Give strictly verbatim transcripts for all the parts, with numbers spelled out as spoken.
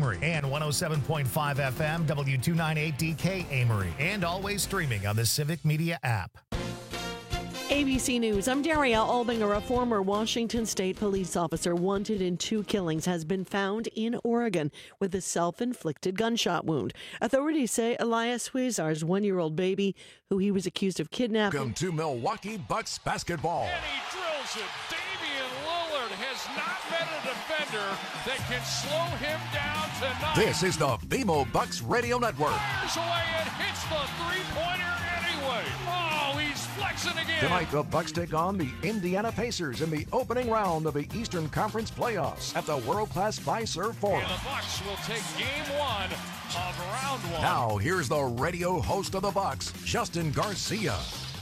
Amory, and one oh seven point five F M, W two ninety-eight D K Amory, and always streaming on the Civic Media app. A B C News, I'm Daria Albinger. A former Washington State police officer wanted in two killings has been found in Oregon with a self-inflicted gunshot wound. Authorities say Elias Huizar's one-year-old baby, who he was accused of kidnapping. Welcome to Milwaukee Bucks basketball. And he drills it. Damian Lillard has not met a defender that can slow him down tonight. This is the B M O Bucks Radio Network. Fires away and hits the three-pointer anyway. Oh, he's flexing again. Tonight, the Bucks take on the Indiana Pacers in the opening round of the Eastern Conference playoffs at the world-class Fiserv Forum. And the Bucks will take game one of round one. Now, here's the radio host of the Bucks, Justin Garcia.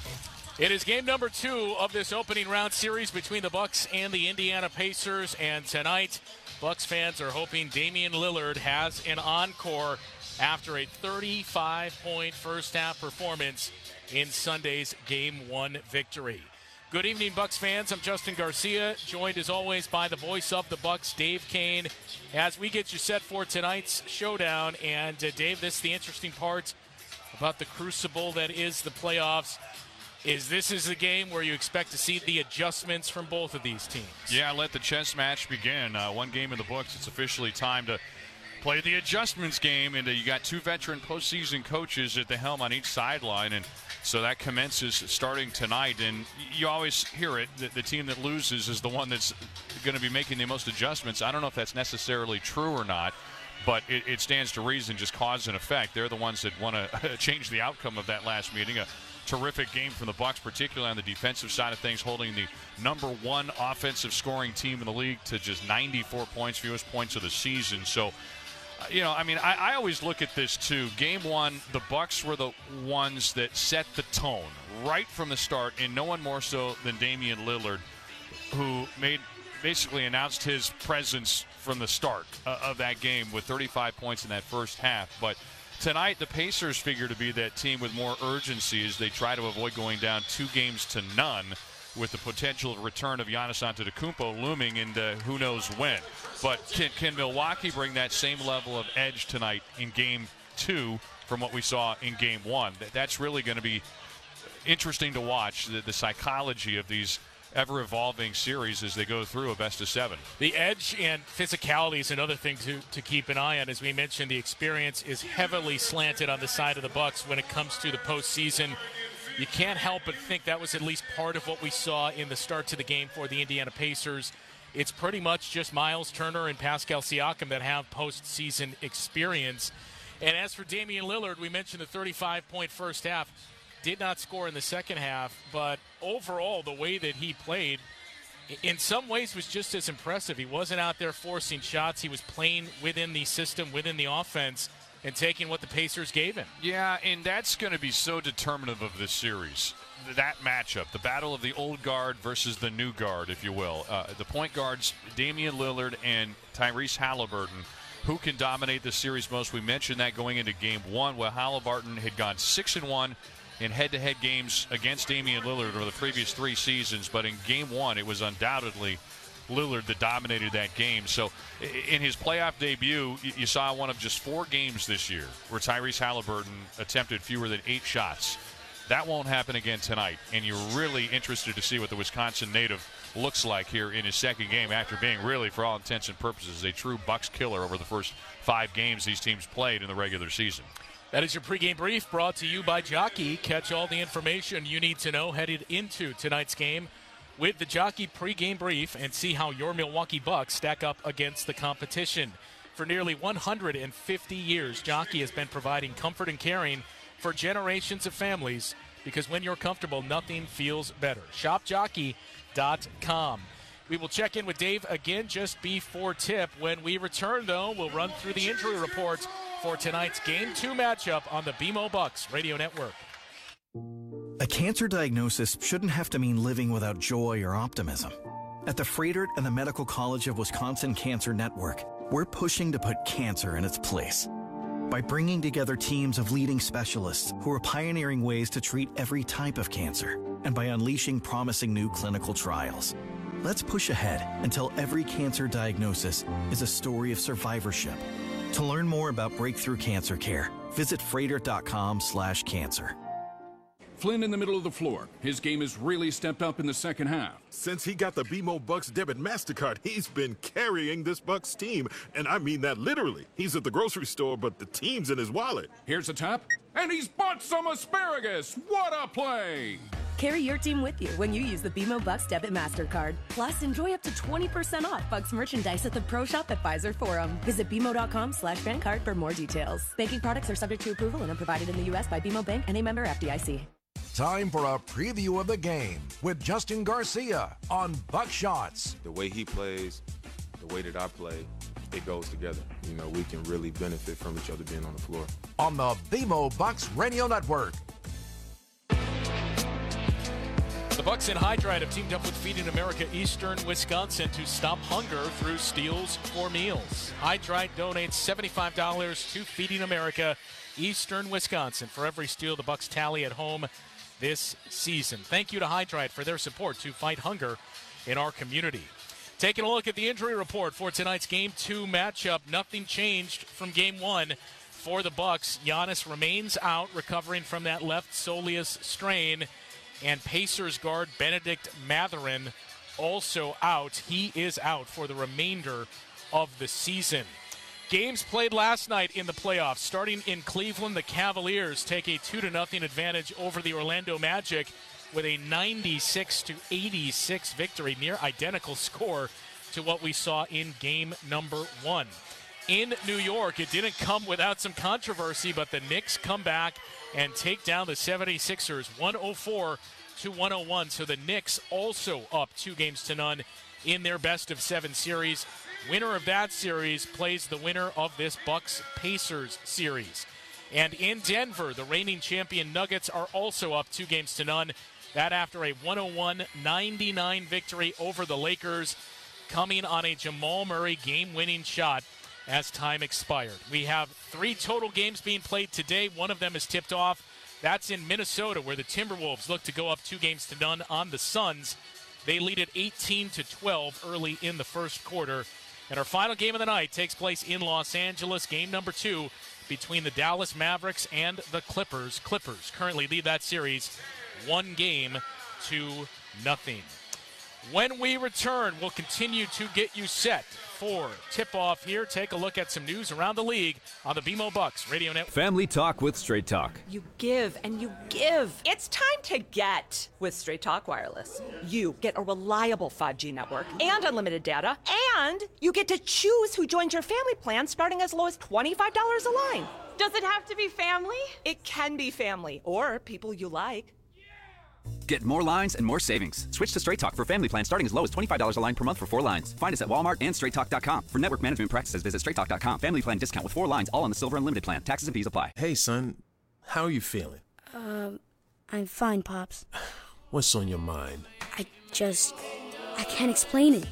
It is game number two of this opening round series between the Bucks and the Indiana Pacers, and tonight, Bucks fans are hoping Damian Lillard has an encore after a thirty-five point first-half performance in Sunday's Game one victory. Good evening, Bucks fans. I'm Justin Garcia, joined as always by the voice of the Bucks, Dave Kane, as we get you set for tonight's showdown. And, uh, Dave, this is the interesting part about the crucible that is the playoffs. Is this is the game where you expect to see the adjustments from both of these teams? Yeah, let the chess match begin. Uh, one game in the books. It's officially time to play the adjustments game, and uh, you got two veteran postseason coaches at the helm on each sideline, and so that commences starting tonight. And you always hear it, that the team that loses is the one that's going to be making the most adjustments. I don't know if that's necessarily true or not, but it, it stands to reason, just cause and effect. They're the ones that want to change the outcome of that last meeting. A terrific game from the Bucks, particularly on the defensive side of things, holding the number one offensive scoring team in the league to just ninety-four points, fewest points of the season. So, you know, I mean, I, I always look at this too. Game one, the Bucks were the ones that set the tone right from the start, and no one more so than Damian Lillard, who made basically announced his presence from the start uh, of that game with thirty-five points in that first half. But tonight, the Pacers figure to be that team with more urgency as they try to avoid going down two games to none, with the potential return of Giannis Antetokounmpo looming, and uh, who knows when. But can, can Milwaukee bring that same level of edge tonight in game two from what we saw in game one? That's really going to be interesting to watch, the, the psychology of these ever-evolving series as they go through a best of seven. The edge and physicality is another thing to, to keep an eye on. As we mentioned, the experience is heavily slanted on the side of the Bucks when it comes to the postseason. You can't help but think that was at least part of what we saw in the start to the game for the Indiana Pacers. It's pretty much just Miles Turner and Pascal Siakam that have postseason experience. And as for Damian Lillard, we mentioned the thirty-five point first half. Did not score in the second half, but overall, the way that he played, in some ways, was just as impressive. He wasn't out there forcing shots. He was playing within the system, within the offense, and taking what the Pacers gave him. Yeah, and that's going to be so determinative of this series. That matchup, the battle of the old guard versus the new guard, if you will. Uh, the point guards, Damian Lillard and Tyrese Halliburton, who can dominate the series most? We mentioned that going into game one. Well, Halliburton had gone six and one in head-to-head games against Damian Lillard over the previous three seasons, but in game one, it was undoubtedly Lillard that dominated that game. So in his playoff debut, you saw one of just four games this year where Tyrese Halliburton attempted fewer than eight shots. That won't happen again tonight, and you're really interested to see what the Wisconsin native looks like here in his second game after being really, for all intents and purposes, a true Bucks killer over the first five games these teams played in the regular season. That is your pregame brief brought to you by Jockey. Catch all the information you need to know headed into tonight's game with the Jockey pregame brief and see how your Milwaukee Bucks stack up against the competition. For nearly one hundred fifty years, Jockey has been providing comfort and caring for generations of families, because when you're comfortable, nothing feels better. shop jockey dot com. We will check in with Dave again just before tip. When we return, though, we'll run through the injury report for tonight's Game two matchup on the B M O Bucks Radio Network. A cancer diagnosis shouldn't have to mean living without joy or optimism. At the Fredert and the Medical College of Wisconsin Cancer Network, we're pushing to put cancer in its place. By bringing together teams of leading specialists who are pioneering ways to treat every type of cancer, and by unleashing promising new clinical trials. Let's push ahead until every cancer diagnosis is a story of survivorship, To learn more about Breakthrough Cancer Care, visit Freighter.com slash cancer. Flynn in the middle of the floor. His game has really stepped up in the second half. Since he got the B M O Bucks debit MasterCard, he's been carrying this Bucks team. And I mean that literally. He's at the grocery store, but the team's in his wallet. Here's a tap, and he's bought some asparagus. What a play! Carry your team with you when you use the B M O Bucks debit MasterCard. Plus, enjoy up to twenty percent off Bucks merchandise at the Pro Shop at Pfizer Forum. Visit bmo.com slash bankcard for more details. Banking products are subject to approval and are provided in the U S by B M O Bank and a member F D I C. Time for a preview of the game with Justin Garcia on Buckshots. The way he plays, the way that I play, it goes together. You know, we can really benefit from each other being on the floor. On the B M O Bucks Radio Network. The Bucks and Hydride have teamed up with Feeding America Eastern Wisconsin to stop hunger through Steals for Meals. Hydride donates seventy-five dollars to Feeding America Eastern Wisconsin for every steal the Bucks tally at home this season. Thank you to Hydride for their support to fight hunger in our community. Taking a look at the injury report for tonight's Game two matchup. Nothing changed from Game one for the Bucks. Giannis remains out, recovering from that left soleus strain. And Pacers guard Benedict Mathurin also out. He is out for the remainder of the season. Games played last night in the playoffs. Starting in Cleveland, the Cavaliers take a two to nothing advantage over the Orlando Magic with a ninety-six to eighty-six victory, near identical score to what we saw in game number one. In New York, it didn't come without some controversy, but the Knicks come back and take down the seventy-sixers one oh four to one oh one. So the Knicks also up two games to none in their best of seven series. Winner of that series plays the winner of this Bucks-Pacers series. And in Denver, the reigning champion Nuggets are also up two games to none. That after a one oh one ninety-nine victory over the Lakers, coming on a Jamal Murray game-winning shot as time expired. We have three total games being played today. One of them is tipped off. That's in Minnesota, where the Timberwolves look to go up two games to none on the Suns. They lead at eighteen to twelve early in the first quarter. And our final game of the night takes place in Los Angeles, game number two between the Dallas Mavericks and the Clippers. Clippers currently lead that series one game to nothing. When we return, we'll continue to get you set for tip-off here. Take a look at some news around the league on the B M O Bucks Radio Network. Family Talk with Straight Talk. You give and you give. It's time to get with Straight Talk Wireless. You get a reliable five G network and unlimited data, and you get to choose who joins your family plan starting as low as twenty-five dollars a line. Does it have to be family? It can be family or people you like. Get more lines and more savings. Switch to Straight Talk for family plan starting as low as twenty-five dollars a line per month for four lines. Find us at Walmart and straight talk dot com. For network management practices, visit straight talk dot com. Family plan discount with four lines, all on the Silver Unlimited plan. Taxes and fees apply. Hey, son. How are you feeling? Um, I'm fine, Pops. What's on your mind? I just... I can't explain it.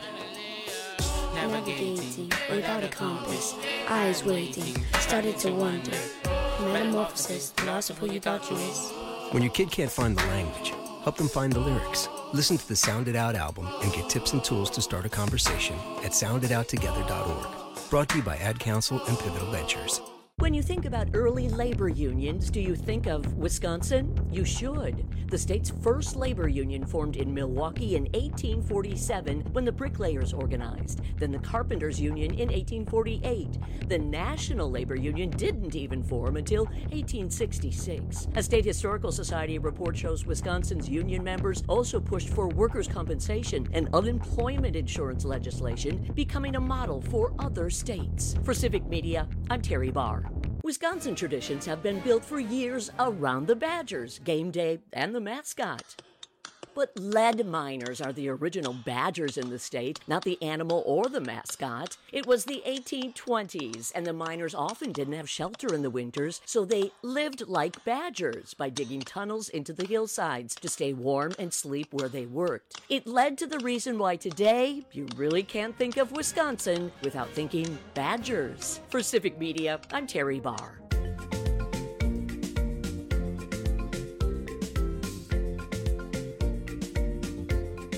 Navigating without a compass, eyes waiting, started to wonder. Metamorphosis, the loss of who you thought you was. When your kid can't find the language, help them find the lyrics. Listen to the Sound It Out album and get tips and tools to start a conversation at sound it out together dot org. Brought to you by Ad Council and Pivotal Ventures. When you think about early labor unions, do you think of Wisconsin? You should. The state's first labor union formed in Milwaukee in eighteen forty-seven when the bricklayers organized. Then the carpenters union in eighteen forty-eight. The National Labor Union didn't even form until eighteen sixty-six. A State Historical Society report shows Wisconsin's union members also pushed for workers' compensation and unemployment insurance legislation, becoming a model for other states. For Civic Media, I'm Terry Barr. Wisconsin traditions have been built for years around the Badgers, game day, and the mascot. But lead miners are the original Badgers in the state, not the animal or the mascot. It was the eighteen twenties, and the miners often didn't have shelter in the winters, so they lived like badgers by digging tunnels into the hillsides to stay warm and sleep where they worked. It led to the reason why today you really can't think of Wisconsin without thinking Badgers. For Civic Media, I'm Terry Barr.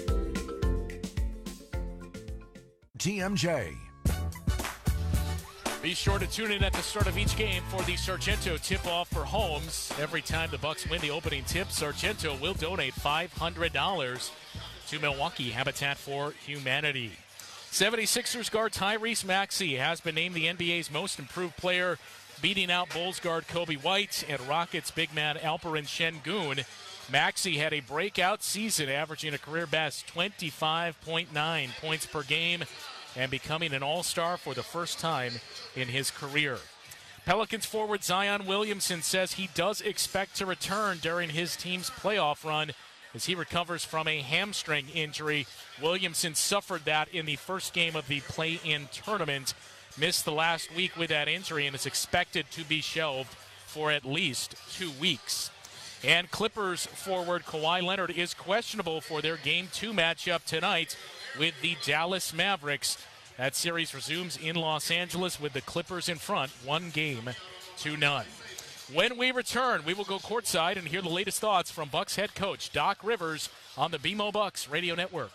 T M J. Be sure to tune in at the start of each game for the Sargento tip-off for Holmes. Every time the Bucks win the opening tip, Sargento will donate five hundred dollars to Milwaukee Habitat for Humanity. seventy-sixers guard Tyrese Maxey has been named the N B A's most improved player, beating out Bulls guard Kobe White and Rockets big man Alperen Şengün. Maxey had a breakout season, averaging a career best twenty-five point nine points per game and becoming an all-star for the first time in his career. Pelicans forward Zion Williamson says he does expect to return during his team's playoff run as he recovers from a hamstring injury. Williamson suffered that in the first game of the play-in tournament, missed the last week with that injury, and is expected to be shelved for at least two weeks. And Clippers forward Kawhi Leonard is questionable for their Game two matchup tonight with the Dallas Mavericks. That series resumes in Los Angeles with the Clippers in front, one game to none. When we return, we will go courtside and hear the latest thoughts from Bucks head coach Doc Rivers on the B M O Bucks Radio Network.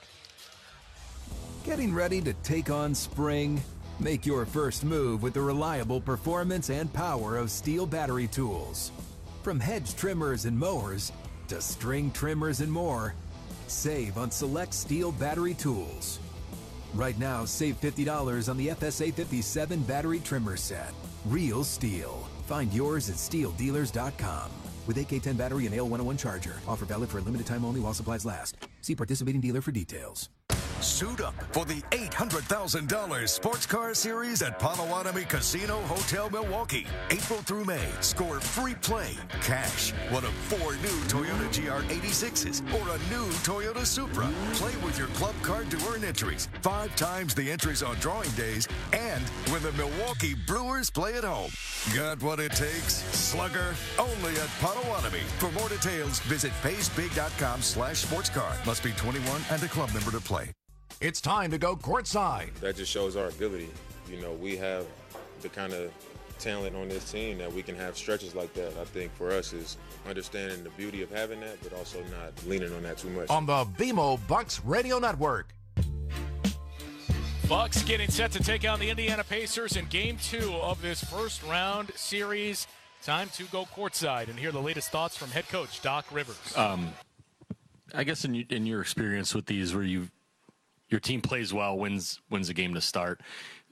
Getting ready to take on spring? Make your first move with the reliable performance and power of Steel battery tools. From hedge trimmers and mowers to string trimmers and more, save on select Steel battery tools. Right now, save fifty dollars on the F S A fifty-seven battery trimmer set. Real Steel. Find yours at steel dealers dot com. With A K ten battery and A L one oh one charger. Offer valid for a limited time only while supplies last. See participating dealer for details. Suit up for the eight hundred thousand dollars Sports Car Series at Potawatomi Casino Hotel Milwaukee. April through May, score free play, cash, one of four new Toyota G R eighty-sixes, or a new Toyota Supra. Play with your club card to earn entries, five times the entries on drawing days, and when the Milwaukee Brewers play at home. Got what it takes? Slugger, only at Potawatomi. For more details, visit paysbig.com slash sportscar. Must be twenty-one and a club member to play. It's time to go courtside. That just shows our ability. You know, we have the kind of talent on this team that we can have stretches like that. I think for us is understanding the beauty of having that, but also not leaning on that too much. On the B M O Bucks Radio Network. Bucks getting set to take on the Indiana Pacers in game two of this first round series. Time to go courtside and hear the latest thoughts from head coach Doc Rivers. Um, I guess in, in your experience with these where you your team plays well, wins wins a game to start,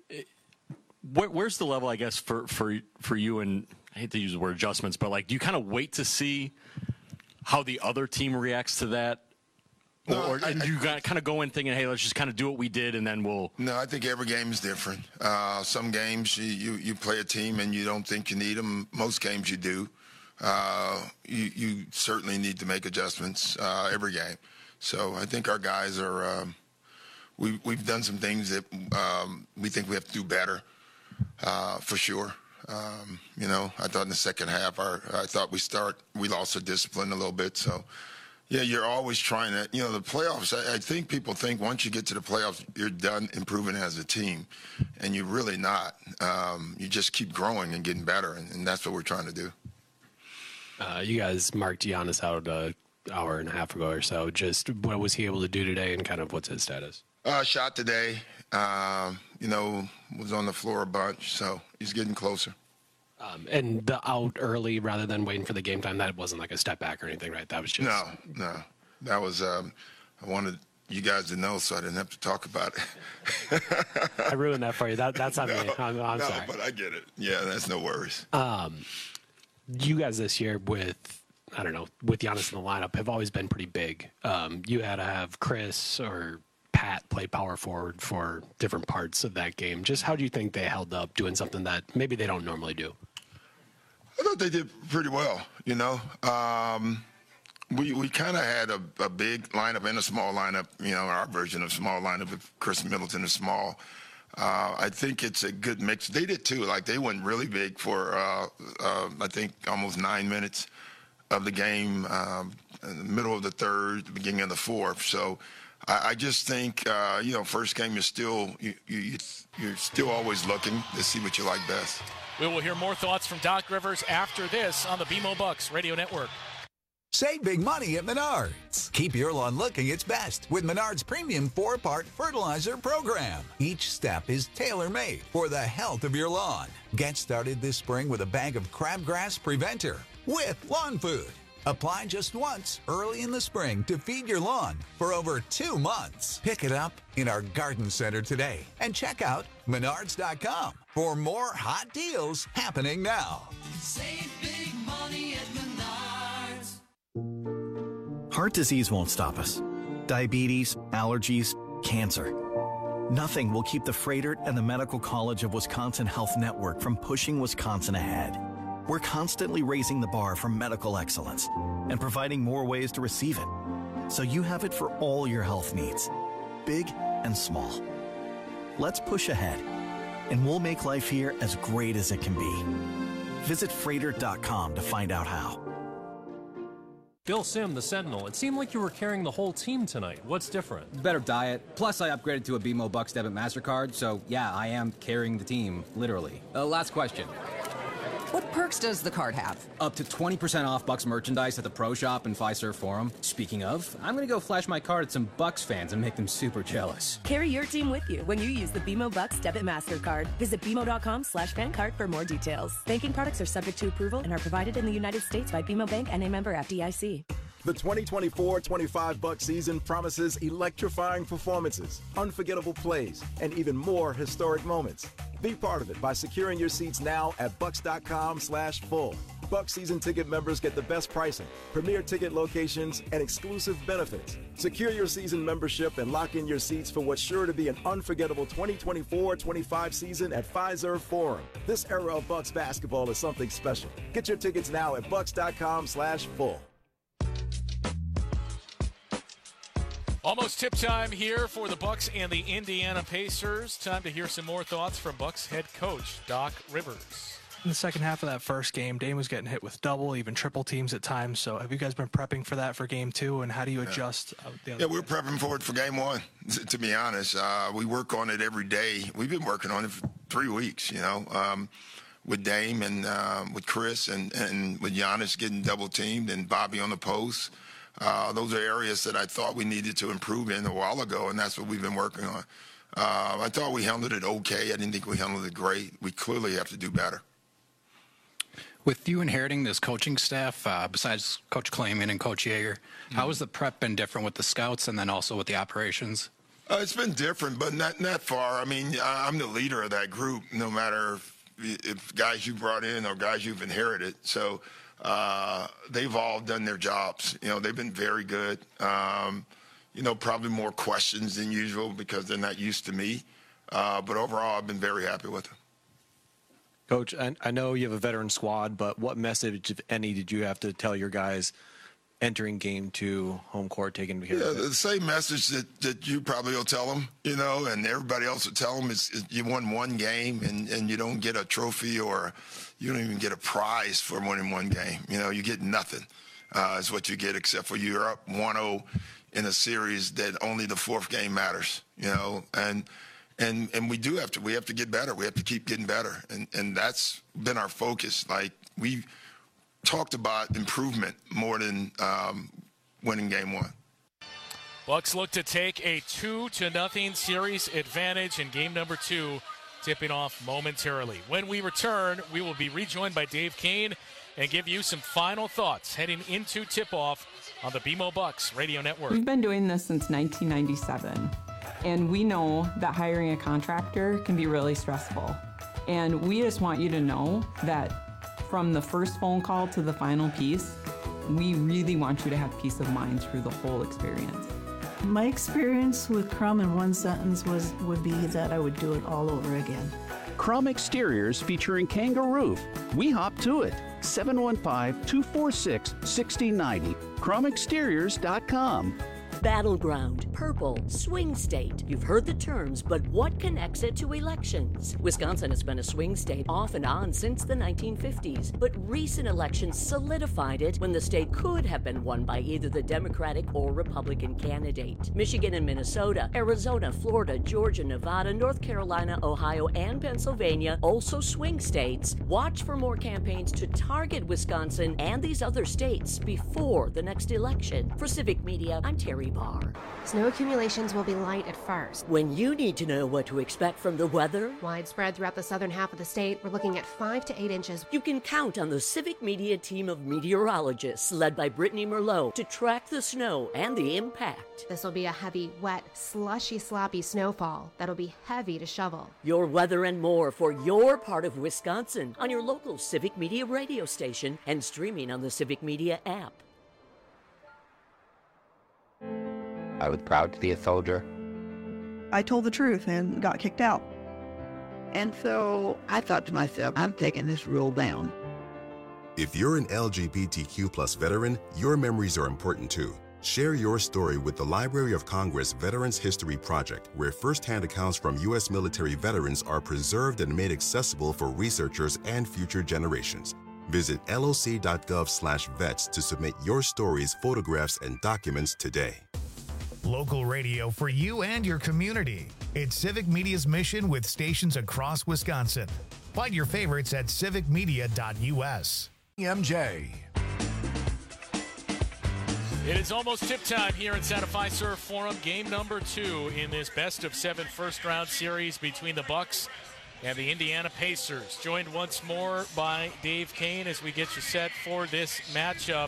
where, where's the level, I guess, for, for, for you, and I hate to use the word adjustments, but like, do you kind of wait to see how the other team reacts to that? Or, No, or I- and I- you got kind of go in thinking, hey, let's just kind of do what we did, and then we'll. No, I think every game is different. Uh, some games you, you, you play a team and you don't think you need them. Most games you do. Uh, you, you certainly need to make adjustments uh, every game. So I think our guys are. Um, we we've done some things that um, we think we have to do better, uh, for sure. Um, you know, I thought in the second half, our I thought we start we lost our discipline a little bit. So. Yeah, you're always trying to, you know, the playoffs, I, I think people think once you get to the playoffs, you're done improving as a team, and you're really not. Um, you just keep growing and getting better, and, and that's what we're trying to do. Uh, you guys marked Giannis out an hour and a half ago or so. Just what was he able to do today, and kind of what's his status? Uh, shot today, um, you know, was on the floor a bunch, so he's getting closer. Um, and the out early rather than waiting for the game time, that wasn't like a step back or anything, right? That was just No, no. That was, um, I wanted you guys to know so I didn't have to talk about it. I ruined that for you. That, that's on no, me. I'm, I'm no, sorry. but I get it. Yeah, that's no worries. Um, you guys this year with, I don't know, with Giannis in the lineup have always been pretty big. Um, you had to have Chris or Pat play power forward for different parts of that game. Just how do you think they held up doing something that maybe they don't normally do? I thought they did pretty well, you know. Um, we we kind of had a, a big lineup and a small lineup, you know, our version of small lineup if Chris Middleton is small. Uh, I think it's a good mix. They did too. Like they went really big for, uh, uh, I think, almost nine minutes of the game, um, in the middle of the third, the beginning of the fourth. So I, I just think, uh, you know, first game is still, you, you, you're still always looking to see what you like best. We will hear more thoughts from Doc Rivers after this on the B M O Bucks Radio Network. Save big money at Menards. Keep your lawn looking its best with Menards Premium four-part fertilizer program. Each step is tailor-made for the health of your lawn. Get started this spring with a bag of crabgrass preventer with lawn food. Apply just once early in the spring to feed your lawn for over two months. Pick it up in our garden center today and check out menards dot com for more hot deals happening now. Save big money at Menards. Heart disease won't stop us. Diabetes, allergies, cancer. Nothing will keep the Froedtert and the Medical College of Wisconsin Health Network from pushing Wisconsin ahead. We're constantly raising the bar for medical excellence and providing more ways to receive it, so you have it for all your health needs, big and small. Let's push ahead, and we'll make life here as great as it can be. Visit Froedtert dot com to find out how. Bill Sim, the Sentinel, it seemed like you were carrying the whole team tonight. What's different? Better diet. Plus, I upgraded to a B M O Bucks Debit MasterCard, so yeah, I am carrying the team, literally. Uh, last question. What perks does the card have? Up to twenty percent off Bucks merchandise at the Pro Shop and Fiserv Forum. Speaking of, I'm gonna go flash my card at some Bucks fans and make them super jealous. Carry your team with you when you use the B M O Bucks Debit MasterCard. Visit B M O dot com slash fan card for more details. Banking products are subject to approval and are provided in the United States by B M O Bank and a member F D I C. The twenty twenty-four twenty-five Bucks season promises electrifying performances, unforgettable plays, and even more historic moments. Be part of it by securing your seats now at bucks dot com slash full. Bucks season ticket members get the best pricing, premier ticket locations, and exclusive benefits. Secure your season membership and lock in your seats for what's sure to be an unforgettable twenty twenty-four twenty-five season at Fiserv Forum. This era of Bucks basketball is something special. Get your tickets now at bucks dot com slash full. Almost tip time here for the Bucks and the Indiana Pacers. Time to hear some more thoughts from Bucks head coach Doc Rivers. In the second half of that first game, Dame was getting hit with double, even triple teams at times. So have you guys been prepping for that for game two, and how do you adjust? Yeah, the other yeah we're prepping for it for game one, to be honest. Uh, we work on it every day. We've been working on it for three weeks, you know, um, with Dame and uh, with Chris and, and with Giannis getting double teamed and Bobby on the post. Uh, those are areas that I thought we needed to improve in a while ago, and that's what we've been working on. Uh, I thought we handled it okay. I didn't think we handled it great. We clearly have to do better. With you inheriting this coaching staff, uh, besides Coach Klayman and Coach Yeager, mm-hmm. how has the prep been different with the scouts and then also with the operations? Uh, it's been different, but not, not far. I mean, I'm the leader of that group, no matter if, if guys you brought in or guys you've inherited. So uh, they've all done their jobs. You know, they've been very good. Um, you know, probably more questions than usual because they're not used to me. Uh, but overall, I've been very happy with them. Coach, I, I know you have a veteran squad, but what message, if any, did you have to tell your guys entering game two, home court, taking care yeah, of it? The same message that, that you probably will tell them, you know, and everybody else will tell them is, is you won one game and, and you don't get a trophy or you don't even get a prize for winning one game. You know, you get nothing uh, is what you get except for you're up one oh in a series that only the fourth game matters, you know, and and and we do have to we have to get better. We have to keep getting better, and and that's been our focus. Like we talked about improvement more than um, winning game one. Bucks look to take a two to nothing series advantage in game number two, tipping off momentarily. When we return, we will be rejoined by Dave Kane and give you some final thoughts heading into tip-off on the B M O Bucks Radio Network. We've been doing this since nineteen ninety-seven, and we know that hiring a contractor can be really stressful. And we just want you to know that from the first phone call to the final piece, we really want you to have peace of mind through the whole experience. My experience with Crum in one sentence was would be that I would do it all over again. Crum Exteriors featuring Kangaroo. We hop to it. seven one five, two four six, one six nine zero. crum exteriors dot com. Battleground, purple, swing state. You've heard the terms, but what connects it to elections? Wisconsin has been a swing state off and on since the nineteen fifties, but recent elections solidified it when the state could have been won by either the Democratic or Republican candidate. Michigan and Minnesota, Arizona, Florida, Georgia, Nevada, North Carolina, Ohio, and Pennsylvania, also swing states. Watch for more campaigns to target Wisconsin and these other states before the next election. For Civic Media, I'm Terry Barr. Snow accumulations will be light at first. When you need to know what to expect from the weather, widespread throughout the southern half of the state, we're looking at five to eight inches. You can count on the Civic Media team of meteorologists led by Brittany Merlot to track the snow and the impact. This will be a heavy, wet, slushy, sloppy snowfall that'll be heavy to shovel. Your weather and more for your part of Wisconsin on your local Civic Media radio station and streaming on the Civic Media app. I was proud to be a soldier. I told the truth and got kicked out. And so I thought to myself, I'm taking this rule down. If you're an L G B T Q plus veteran, your memories are important too. Share your story with the Library of Congress Veterans History Project, where firsthand accounts from U S military veterans are preserved and made accessible for researchers and future generations. Visit L O C dot gov slash vets to submit your stories, photographs, and documents today. Local radio for you and your community. It's Civic Media's mission with stations across Wisconsin. Find your favorites at civic media dot U S. M J. It is almost tip time here inside of Fiserv Forum. Game number two in this best of seven first round series between the Bucks and the Indiana Pacers. Joined once more by Dave Kane as we get you set for this matchup.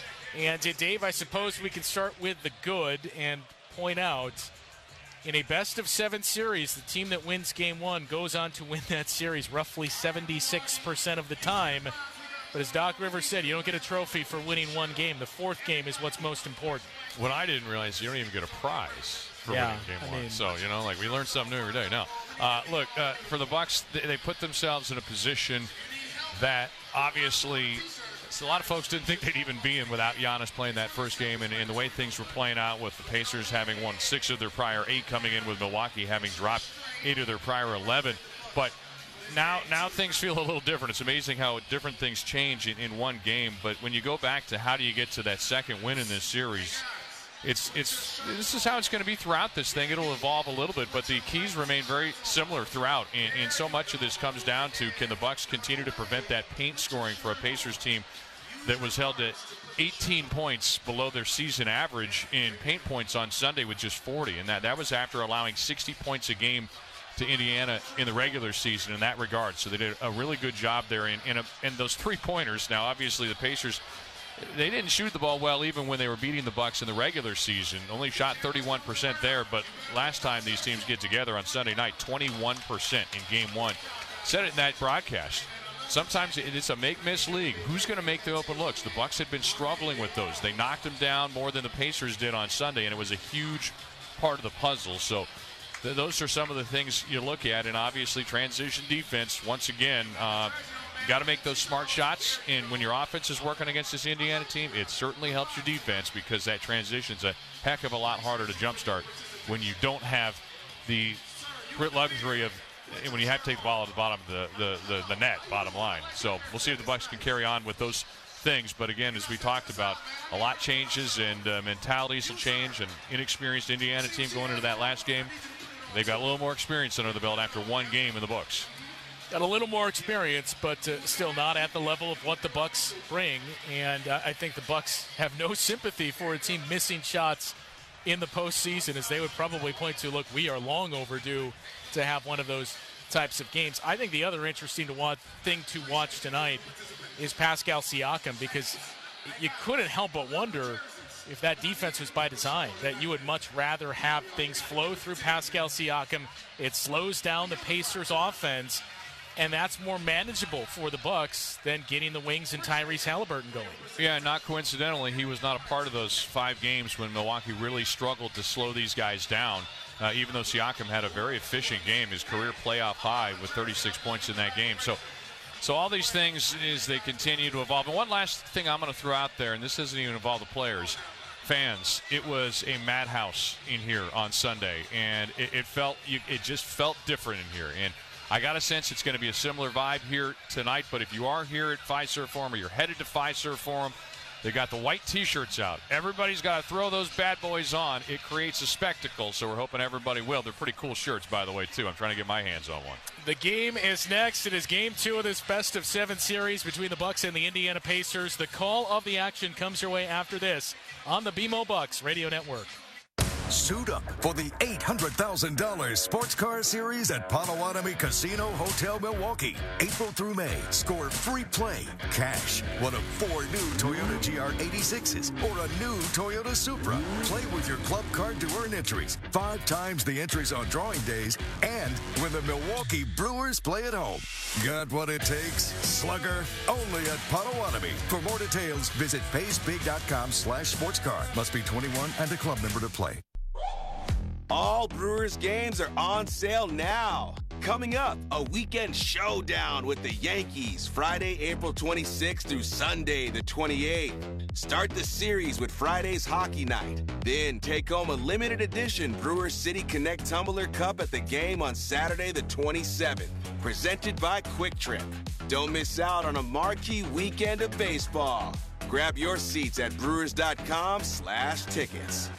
And uh, Dave, I suppose we can start with the good and point out in a best of seven series, the team that wins game one goes on to win that series roughly seventy-six percent of the time. But as Doc Rivers said, you don't get a trophy for winning one game. The fourth game is what's most important. What I didn't realize, you don't even get a prize for yeah, winning game I one. mean, so, you know, like we learn something new every day. No. Uh, look, uh, for the Bucks, they, they put themselves in a position that obviously a lot of folks didn't think they'd even be in without Giannis playing that first game, and, and the way things were playing out with the Pacers having won six of their prior eight, coming in with Milwaukee having dropped eight of their prior eleven. But now now things feel a little different. It's amazing how different things change in, in one game. But when you go back to how do you get to that second win in this series, it's it's this is how it's going to be throughout this thing. It'll evolve a little bit, but the keys remain very similar throughout. And, and so much of this comes down to, can the Bucks continue to prevent that paint scoring for a Pacers team that was held at eighteen points below their season average in paint points on Sunday with just forty. And that, that was after allowing sixty points a game to Indiana in the regular season in that regard. So they did a really good job there. In, in, a, in those three-pointers, now obviously the Pacers, they didn't shoot the ball well even when they were beating the Bucks in the regular season. Only shot thirty-one percent there, but last time these teams get together on Sunday night, twenty-one percent in game one. Said it in that broadcast. Sometimes it's a make-miss league. Who's going to make the open looks? The Bucks had been struggling with those. They knocked them down more than the Pacers did on Sunday, and it was a huge part of the puzzle. So th- those are some of the things you look at, and obviously transition defense, once again, uh, got to make those smart shots. And when your offense is working against this Indiana team, it certainly helps your defense, because that transition is a heck of a lot harder to jumpstart when you don't have the luxury of, and when you have to take the ball at the bottom of the, the, the, the net, bottom line. So we'll see if the Bucks can carry on with those things. But again, as we talked about, a lot changes, and uh, mentalities will change. And inexperienced Indiana team going into that last game, they got a little more experience under the belt after one game in the books. Got a little more experience, but uh, still not at the level of what the Bucks bring. And uh, I think the Bucks have no sympathy for a team missing shots in the postseason, as they would probably point to, look, we are long overdue to have one of those types of games. I think the other interesting to watch, thing to watch tonight is Pascal Siakam, because you couldn't help but wonder if that defense was by design, that you would much rather have things flow through Pascal Siakam. It slows down the Pacers' offense, and that's more manageable for the Bucks than getting the Wings and Tyrese Halliburton going. Yeah, not coincidentally, he was not a part of those five games when Milwaukee really struggled to slow these guys down. Uh, even though Siakam had a very efficient game, his career playoff high with thirty-six points in that game. So, so all these things as they continue to evolve. And one last thing I'm going to throw out there, and this doesn't even involve the players. fans, it was a madhouse in here on Sunday, and it, it felt you, it just felt different in here. And I got a sense it's going to be a similar vibe here tonight. But if you are here at Fiserv Forum or you're headed to Fiserv Forum, they got the white T-shirts out. Everybody's got to throw those bad boys on. It creates a spectacle, so we're hoping everybody will. They're pretty cool shirts, by the way, too. I'm trying to get my hands on one. The game is next. It is game two of this best of seven series between the Bucks and the Indiana Pacers. The call of the action comes your way after this on the B M O Bucks Radio Network. Suit up for the eight hundred thousand dollars Sports Car Series at Potawatomi Casino Hotel Milwaukee. April through May, score free play, cash, one of four new Toyota G R eighty-sixes, or a new Toyota Supra. Play with your club card to earn entries, five times the entries on drawing days, and when the Milwaukee Brewers play at home. Got what it takes? Slugger, only at Potawatomi. For more details, visit paysbig.com slash sportscar. Must be twenty-one and a club member to play. All Brewers games are on sale now. Coming up, a weekend showdown with the Yankees, Friday, April twenty-sixth through Sunday, the twenty-eighth. Start the series with Friday's hockey night. Then take home a limited edition Brewers City Connect Tumbler Cup at the game on Saturday, the twenty-seventh. Presented by Quick Trip. Don't miss out on a marquee weekend of baseball. Grab your seats at brewers.com slash tickets.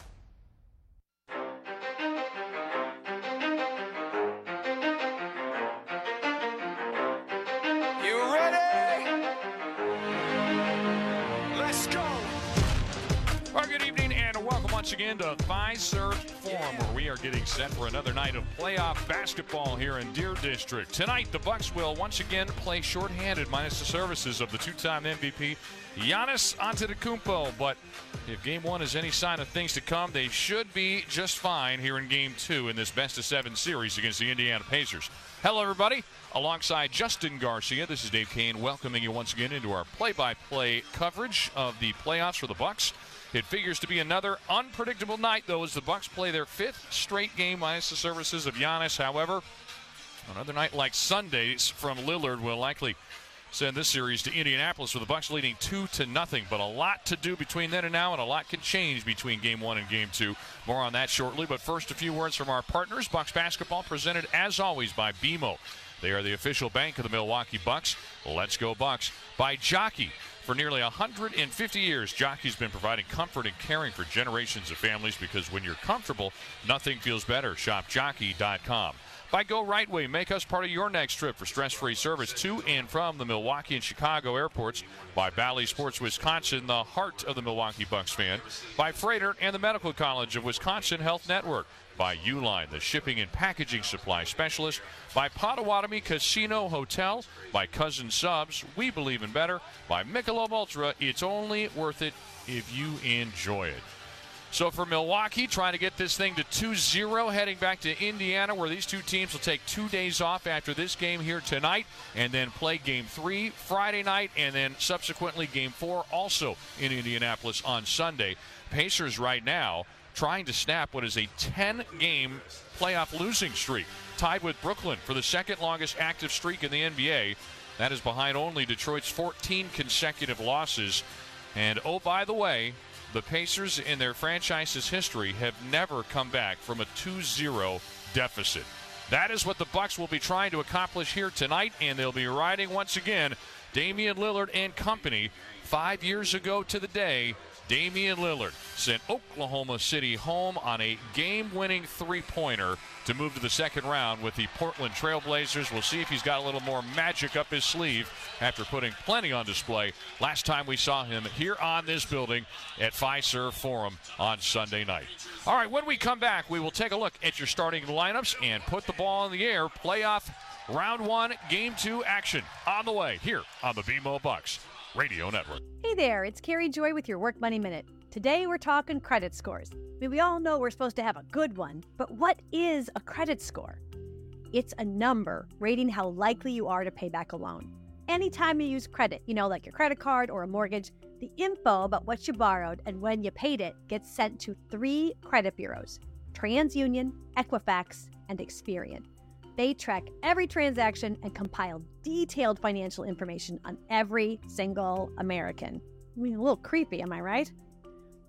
Once again to Fiserv Forum, where we are getting set for another night of playoff basketball here in Deer District. Tonight, the Bucks will once again play shorthanded, minus the services of the two-time M V P Giannis Antetokounmpo. But if Game One is any sign of things to come, they should be just fine here in Game Two in this best-of-seven series against the Indiana Pacers. Hello, everybody. Alongside Justin Garcia, this is Dave Kane welcoming you once again into our play-by-play coverage of the playoffs for the Bucks. It figures to be another unpredictable night, though, as the Bucks play their fifth straight game minus the services of Giannis. However, another night like Sunday's from Lillard will likely send this series to Indianapolis, with the Bucks leading two to nothing. But a lot to do between then and now, and a lot can change between Game One and Game Two. More on that shortly. But first, a few words from our partners. Bucks basketball presented, as always, by B M O. They are the official bank of the Milwaukee Bucks. Let's go Bucks. By Jockey. For nearly one hundred fifty years, Jockey's been providing comfort and caring for generations of families, because when you're comfortable, nothing feels better. Shop jockey dot com. By Go Right Way, make us part of your next trip for stress-free service to and from the Milwaukee and Chicago airports. By Bally Sports Wisconsin, the heart of the Milwaukee Bucks fan. By Freighter and the Medical College of Wisconsin Health Network. By Uline, the shipping and packaging supply specialist. By Potawatomi Casino Hotel. By Cousin Subs, we believe in better. By Michelob Ultra, it's only worth it if you enjoy it. So for Milwaukee, trying to get this thing to two zero, heading back to Indiana, where these two teams will take two days off after this game here tonight, and then play Game three Friday night, and then subsequently Game four also in Indianapolis on Sunday. Pacers right now trying to snap what is a ten-game playoff losing streak, tied with Brooklyn for the second longest active streak in the N B A. That is behind only Detroit's fourteen consecutive losses. And oh, by the way, the Pacers in their franchise's history have never come back from a two zero deficit. That is what the Bucks will be trying to accomplish here tonight, and they'll be riding once again Damian Lillard and company. Five years ago to the day, Damian Lillard sent Oklahoma City home on a game-winning three-pointer to move to the second round with the Portland Trail Blazers. We'll see if he's got a little more magic up his sleeve after putting plenty on display last time we saw him here on this building at Fiserv Forum on Sunday night. All right, when we come back, we will take a look at your starting lineups and put the ball in the air. Playoff round one, game two action on the way here on the B M O Bucks Radio Network. Hey there, it's Carrie Joy with your Work Money Minute. Today we're talking credit scores. I mean, we all know we're supposed to have a good one, but what is a credit score? It's a number rating how likely you are to pay back a loan. Anytime you use credit, you know, like your credit card or a mortgage, the info about what you borrowed and when you paid it gets sent to three credit bureaus: TransUnion, Equifax, and Experian. They track every transaction and compile detailed financial information on every single American. I mean, a little creepy, am I right?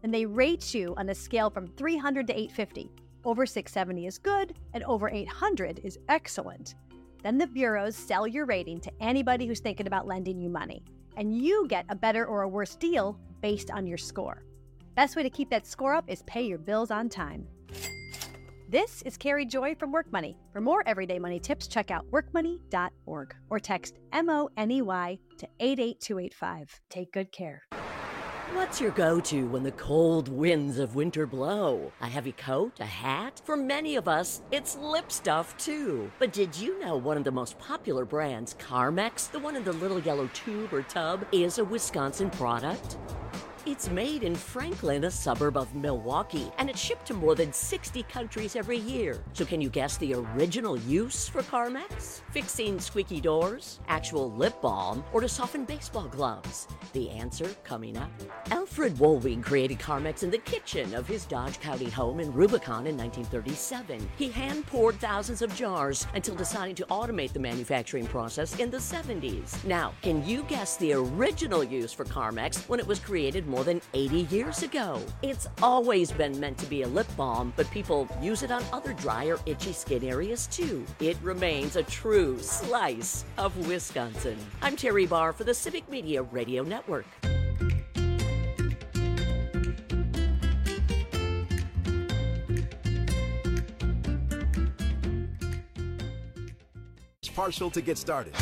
and they rate you on a scale from three hundred to eight fifty. Over six seventy is good, and over eight hundred is excellent. Then the bureaus sell your rating to anybody who's thinking about lending you money, and you get a better or a worse deal based on your score. Best way to keep that score up is pay your bills on time. This is Carrie Joy from Work Money. For more everyday money tips, check out work money dot org or text M O N E Y to eight eight two eight five. Take good care. What's your go-to when the cold winds of winter blow? A heavy coat? A hat? For many of us, it's lip stuff too. But did you know one of the most popular brands, Carmex, the one in the little yellow tube or tub, is a Wisconsin product? It's made in Franklin, a suburb of Milwaukee, and it's shipped to more than sixty countries every year. So can you guess the original use for Carmex? Fixing squeaky doors, actual lip balm, or to soften baseball gloves? The answer coming up. Alfred Woolwing created Carmex in the kitchen of his Dodge County home in Rubicon in nineteen thirty-seven. He hand-poured thousands of jars until deciding to automate the manufacturing process in the seventies. Now, can you guess the original use for Carmex when it was created more than eighty years ago? It's always been meant to be a lip balm, but people use it on other dry or itchy skin areas too. It remains a true slice of Wisconsin. I'm Terry Barr for the Civic Media Radio Network. Partial to get started.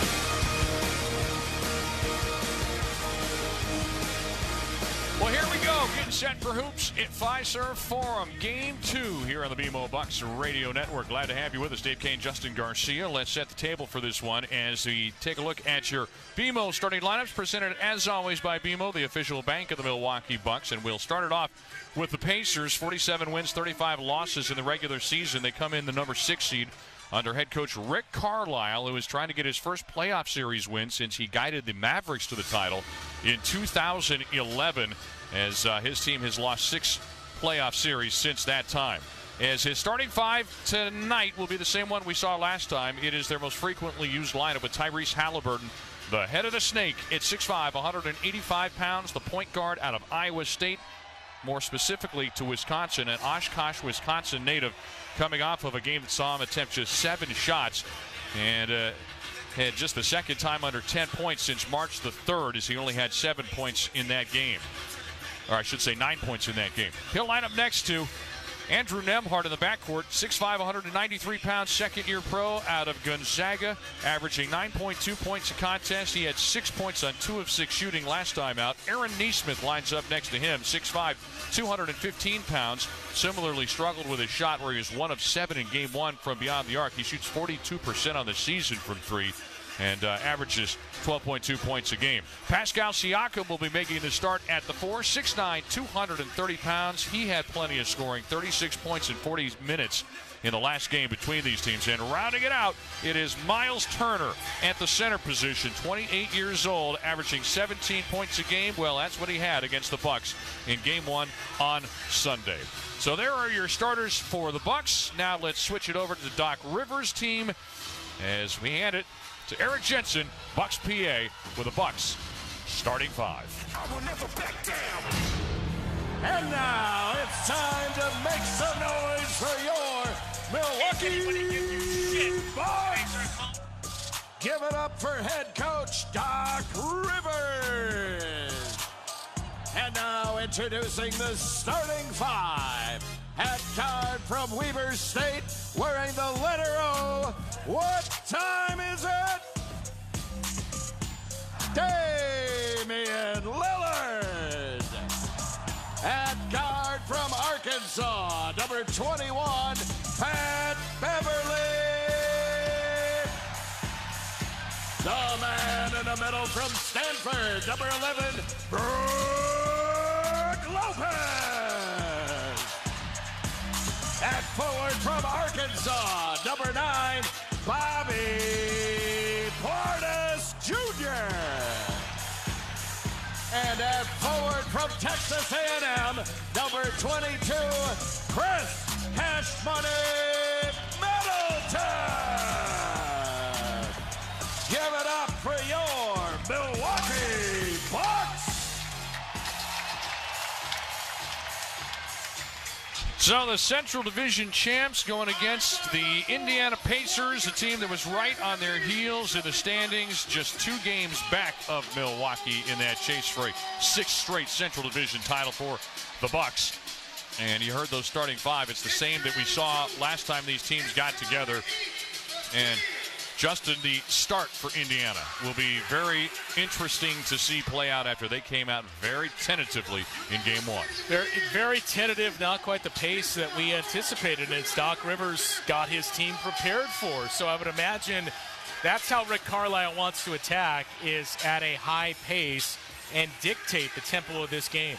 Well, here we go, getting set for hoops at Fiserv Forum. Game two here on the B M O Bucks Radio Network. Glad to have you with us, Dave Kane, Justin Garcia. Let's set the table for this one as we take a look at your B M O starting lineups, presented as always by B M O, the official bank of the Milwaukee Bucks. And we'll start it off with the Pacers, forty-seven wins, thirty-five losses in the regular season. They come in the number six seed under head coach Rick Carlisle, who is trying to get his first playoff series win since he guided the Mavericks to the title in two thousand eleven, as uh, his team has lost six playoff series since that time. As his starting five tonight will be the same one we saw last time. It is their most frequently used lineup with Tyrese Halliburton, the head of the snake, at six five, one hundred eighty-five pounds, the point guard out of Iowa State, more specifically to Wisconsin, an Oshkosh, Wisconsin native, coming off of a game that saw him attempt just seven shots and uh, had just the second time under ten points since March the third, as he only had seven points in that game. Or I should say nine points in that game. He'll line up next to Andrew Nembhard in the backcourt, six five, one hundred ninety-three pounds, second-year pro out of Gonzaga, averaging nine point two points a contest. He had six points on two of six shooting last time out. Aaron Nesmith lines up next to him, six five, two hundred fifteen pounds. Similarly struggled with his shot, where he was one of seven in game one from beyond the arc. He shoots forty-two percent on the season from three and uh, averages twelve point two points a game. Pascal Siakam will be making the start at the four, six nine, two hundred thirty pounds. He had plenty of scoring, thirty-six points in forty minutes in the last game between these teams. And rounding it out, it is Miles Turner at the center position, twenty-eight years old, averaging seventeen points a game. Well, that's what he had against the Bucks in game one on Sunday. So there are your starters for the Bucks. Now let's switch it over to the Doc Rivers team as we hand it to Eric Jensen, Bucks P A, with the Bucks starting five. I will never back down. And now it's time to make some noise for your Milwaukee Bucks. Give it up for head coach Doc Rivers. And now introducing the starting five. At guard from Weber State, wearing the letter O. What time is it? Damian Lillard. At guard from Arkansas, number twenty-one, Pat Beverly. The man in the middle from Stanford, number eleven, Brook Lopez. At forward from Arkansas, number nine, Bobby Portis Junior And at forward from Texas A and M, number twenty-two, Chris Cash Money Middleton. Give it up for your Milwaukee Bucks. So the Central Division champs going against the Indiana Pacers, a team that was right on their heels in the standings, just two games back of Milwaukee in that chase for a sixth straight Central Division title for the Bucks. And you heard those starting five. It's the same that we saw last time these teams got together. And Justin, the start for Indiana will be very interesting to see play out after they came out very tentatively in game one. Very, very tentative, not quite the pace that we anticipated as Doc Rivers got his team prepared for. So I would imagine that's how Rick Carlisle wants to attack, is at a high pace and dictate the tempo of this game.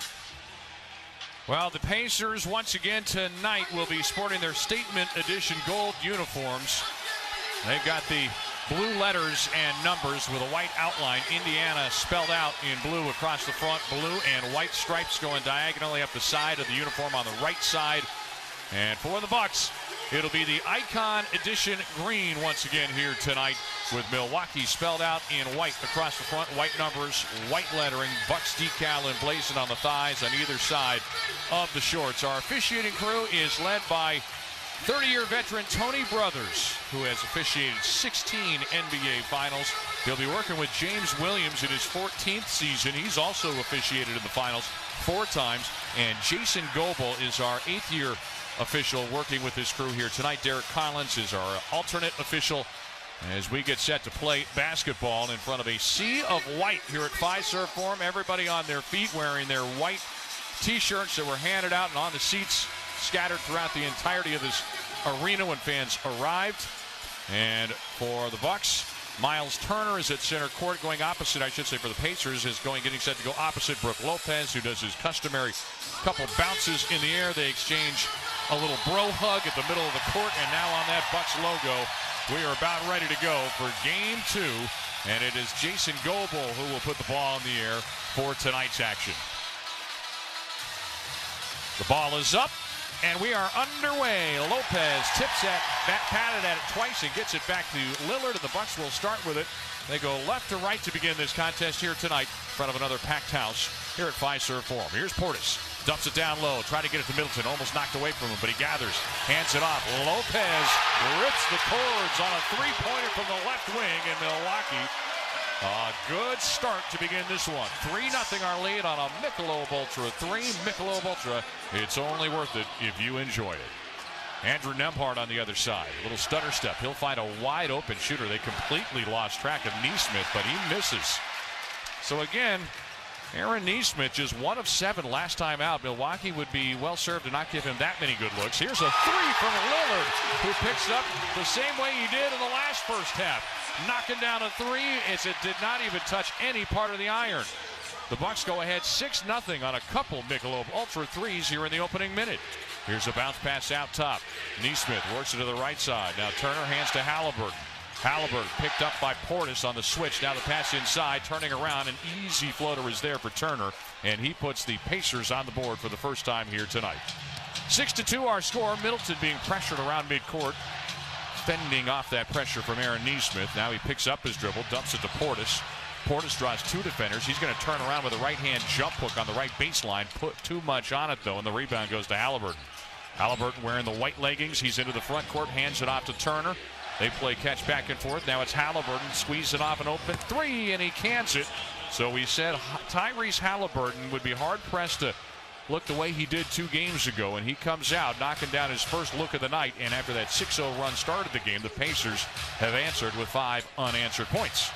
Well, the Pacers once again tonight will be sporting their Statement Edition gold uniforms. They've got the blue letters and numbers with a white outline. Indiana spelled out in blue across the front, blue and white stripes going diagonally up the side of the uniform on the right side. And for the Bucks, it'll be the Icon Edition green once again here tonight, with Milwaukee spelled out in white across the front, white numbers, white lettering, Bucks decal emblazoned on the thighs on either side of the shorts. Our officiating crew is led by thirty-year veteran Tony Brothers, who has officiated sixteen N B A Finals. He'll be working with James Williams in his fourteenth season. He's also officiated in the finals four times. And Jason Goebel is our eighth-year official working with his crew here tonight. Derek Collins is our alternate official as we get set to play basketball in front of a sea of white here at Fiserv Forum. Everybody on their feet wearing their white T-shirts that were handed out and on the seats scattered throughout the entirety of this arena when fans arrived. And for the Bucks, Miles Turner is at center court, going opposite, I should say, for the Pacers, is going getting set to go opposite Brook Lopez, who does his customary couple bounces in the air. They exchange a little bro hug at the middle of the court, and now on that Bucks logo, we are about ready to go for game two. And it is Jason Goebel who will put the ball in the air for tonight's action. The ball is up, and we are underway. Lopez tips at, back, patted at it twice and gets it back to Lillard, and the Bucks will start with it. They go left to right to begin this contest here tonight in front of another packed house here at Fiserv Forum. Here's Portis. Dumps it down low, trying to get it to Middleton. Almost knocked away from him, but he gathers. Hands it off. Lopez rips the cords on a three-pointer from the left wing in Milwaukee. A good start to begin this one. three nothing our lead on a Michelob Ultra. Three Michelob Ultra. It's only worth it if you enjoy it. Andrew Nembhard on the other side. A little stutter step. He'll find a wide open shooter. They completely lost track of Nesmith, but he misses. So again, Aaron Nesmith just one of seven last time out. Milwaukee would be well served to not give him that many good looks. Here's a three from Lillard, who picks up the same way he did in the last first half. Knocking down a three as it did not even touch any part of the iron. The Bucks go ahead six nothing on a couple Michelob Ultra threes here in the opening minute. Here's a bounce pass out top. Nesmith works it to the right side. Now Turner hands to Halliburton. Halliburton picked up by Portis on the switch. Now the pass inside, turning around. An easy floater is there for Turner, and he puts the Pacers on the board for the first time here tonight. Six to two our score. Middleton being pressured around midcourt, fending off that pressure from Aaron Nesmith. Now he picks up his dribble, dumps it to Portis. Portis draws two defenders. He's going to turn around with a right-hand jump hook on the right baseline. Put too much on it, though, and the rebound goes to Halliburton. Halliburton wearing the white leggings. He's into the front court, hands it off to Turner. They play catch back and forth. Now it's Halliburton, squeezing off an open three, and he cans it. So we said Tyrese Halliburton would be hard-pressed to look the way he did two games ago, and he comes out knocking down his first look of the night. And after that six oh run started the game, the Pacers have answered with five unanswered points.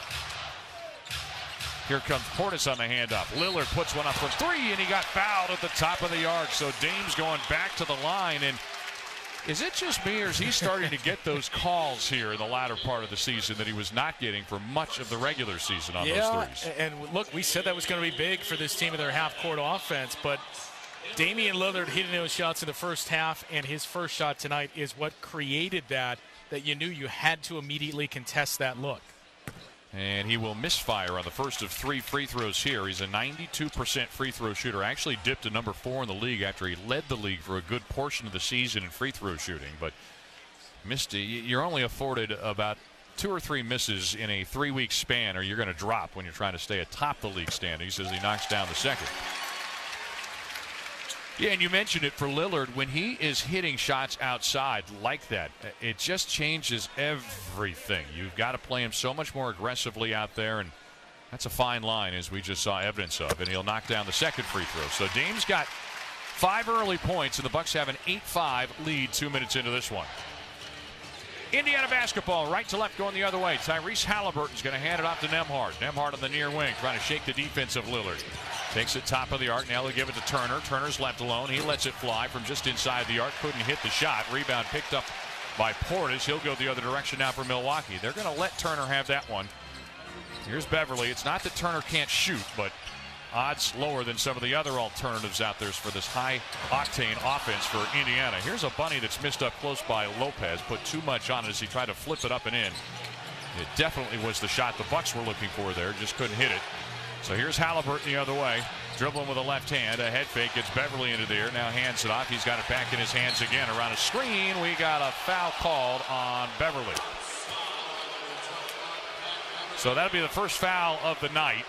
Here comes Portis on the handoff. Lillard puts one up from three, and he got fouled at the top of the arc. So Dame's going back to the line. And is it just me, or is he starting to get those calls here in the latter part of the season that he was not getting for much of the regular season on yeah, those threes? And look, we said that was going to be big for this team and their half-court offense, but Damian Lillard hitting those shots in the first half, and his first shot tonight is what created that, that you knew you had to immediately contest that look. And he will misfire on the first of three free throws here. He's a ninety-two percent free throw shooter. Actually dipped to number four in the league after he led the league for a good portion of the season in free throw shooting. But missed it. You're only afforded about two or three misses in a three-week span, or you're going to drop when you're trying to stay atop the league standings as he knocks down the second. Yeah, and you mentioned it for Lillard. When he is hitting shots outside like that, it just changes everything. You've got to play him so much more aggressively out there, and that's a fine line, as we just saw evidence of, and he'll knock down the second free throw. So Dame's got five early points, and the Bucks have an eight five lead two minutes into this one. Indiana basketball, right to left going the other way. Tyrese Halliburton's going to hand it off to Nembhard. Nembhard on the near wing, trying to shake the defense of Lillard. Takes it top of the arc. Now they'll give it to Turner. Turner's left alone. He lets it fly from just inside the arc. Couldn't hit the shot. Rebound picked up by Portis. He'll go the other direction now for Milwaukee. They're going to let Turner have that one. Here's Beverly. It's not that Turner can't shoot, but odds lower than some of the other alternatives out there for this high-octane offense for Indiana. Here's a bunny that's missed up close by Lopez. Put too much on it as he tried to flip it up and in. It definitely was the shot the Bucks were looking for there. Just couldn't hit it. So here's Halliburton the other way. Dribbling with a left hand. A head fake gets Beverly into the air. Now hands it off. He's got it back in his hands again. Around a screen. We got a foul called on Beverly. So that'll be the first foul of the night.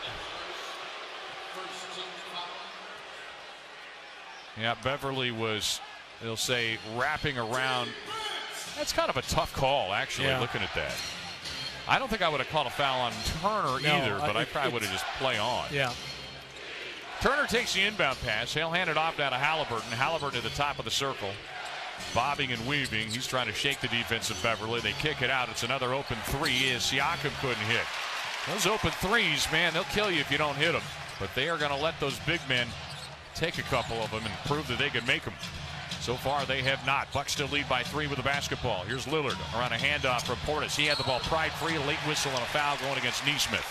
Yeah, Beverly was, they'll say, wrapping around. That's kind of a tough call, actually, yeah. Looking at that. I don't think I would have called a foul on Turner no, either, but I, I probably would have just play on. Yeah. Turner takes the inbound pass. He'll hand it off down to Halliburton. Halliburton at the top of the circle. Bobbing and weaving. He's trying to shake the defense of Beverly. They kick it out. It's another open three as Siakam couldn't hit. Those open threes, man, they'll kill you if you don't hit them. But they are going to let those big men take a couple of them and prove that they can make them. So far, they have not. Bucks still lead by three with the basketball. Here's Lillard around a handoff from Portis. He had the ball pried free. A late whistle and a foul going against Nesmith.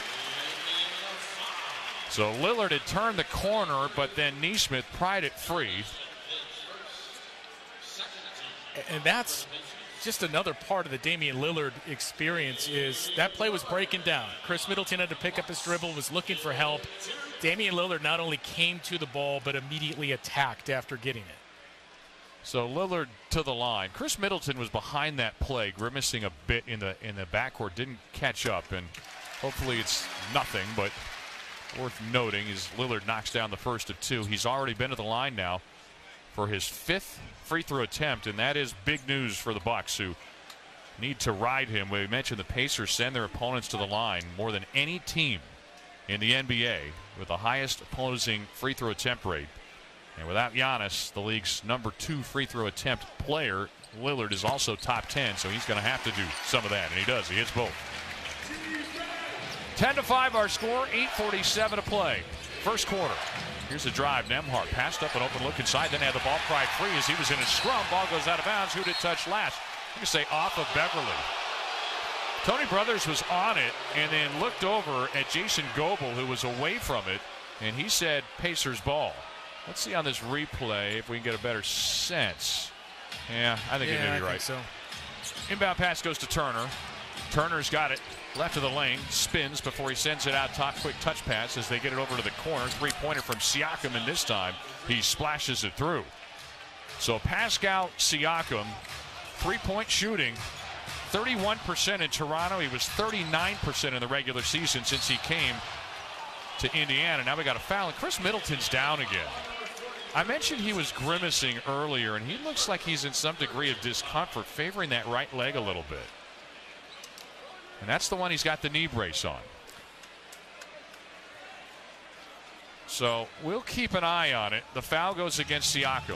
So Lillard had turned the corner, but then Nesmith pried it free. And that's just another part of the Damian Lillard experience is that play was breaking down. Chris Middleton had to pick up his dribble, was looking for help. Damian Lillard not only came to the ball, but immediately attacked after getting it. So Lillard to the line. Chris Middleton was behind that play, grimacing a bit in the in the backcourt. Didn't catch up, and hopefully it's nothing, but worth noting is Lillard knocks down the first of two. He's already been to the line now for his fifth free throw attempt, and that is big news for the Bucks, who need to ride him. We mentioned the Pacers send their opponents to the line more than any team in the N B A with the highest opposing free throw attempt rate. And without Giannis, the league's number two free throw attempt player, Lillard is also top ten, so he's going to have to do some of that, and he does. He hits both. ten to five our score, eight forty-seven to play. First quarter. Here's the drive. Nembhard passed up an open look inside, then had the ball pried free as he was in his scrum. Ball goes out of bounds. Who did touch last? I'm going to say off of Beverly. Tony Brothers was on it and then looked over at Jason Goebel, who was away from it, and he said Pacers ball. Let's see on this replay if we can get a better sense. Yeah, I think yeah, you may be I right. Think so. Inbound pass goes to Turner. Turner's got it left of the lane, spins before he sends it out top. Quick touch pass as they get it over to the corner. Three-pointer from Siakam, and this time he splashes it through. So Pascal Siakam, three-point shooting, thirty-one percent in Toronto. He was thirty-nine percent in the regular season since he came to Indiana. Now we got a foul, and Chris Middleton's down again. I mentioned he was grimacing earlier, and he looks like he's in some degree of discomfort, favoring that right leg a little bit. And that's the one he's got the knee brace on. So we'll keep an eye on it. The foul goes against Siakam.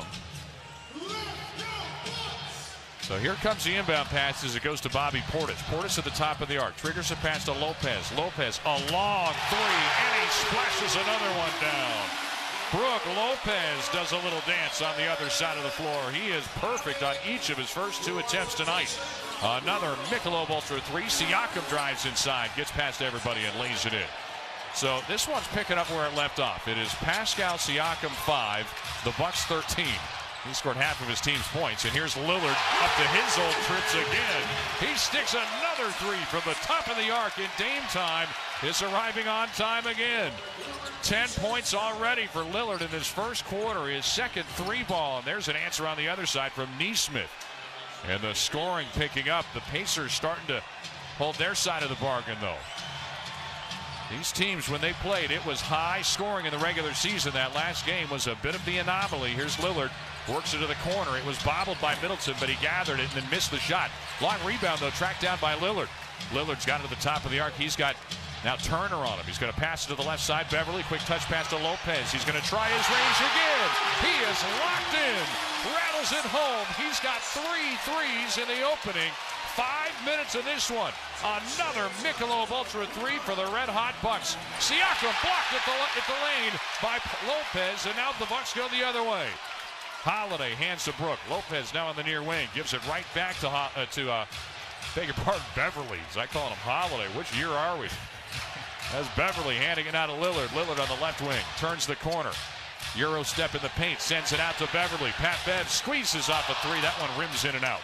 So here comes the inbound pass as it goes to Bobby Portis. Portis at the top of the arc. Triggers it pass to Lopez. Lopez, a long three, and he splashes another one down. Brook Lopez does a little dance on the other side of the floor. He is perfect on each of his first two attempts tonight. Another Michelob Ultra three. Siakam drives inside, gets past everybody, and lays it in. So this one's picking up where it left off. It is Pascal Siakam five, the Bucks thirteen. He scored half of his team's points, and here's Lillard up to his old trips again. He sticks another three from the top of the arc, and Dame time is arriving on time again. Ten points already for Lillard in this first quarter, his second three ball, and there's an answer on the other side from Nesmith. And the scoring picking up. The Pacers starting to hold their side of the bargain, though. These teams, when they played, it was high scoring in the regular season. That last game was a bit of the anomaly. Here's Lillard, works it to the corner. It was bobbled by Middleton, but he gathered it and then missed the shot. Long rebound, though, tracked down by Lillard. Lillard's got to the top of the arc. He's got now Turner on him. He's going to pass it to the left side. Beverly, quick touch pass to Lopez. He's going to try his range again. He is locked in. Rattles it home. He's got three threes in the opening. Five minutes in this one. Another Michelob Ultra three for the red-hot Bucks. Siakam blocked at the, at the lane by Lopez, and now the Bucks go the other way. Holiday hands to Brook. Lopez now on the near wing. Gives it right back to, uh, to uh, beg your pardon, Beverly. I call him Holiday. Which year are we? As Beverly handing it out to Lillard. Lillard on the left wing. Turns the corner. Euro step in the paint. Sends it out to Beverly. Pat Bev squeezes off a three. That one rims in and out.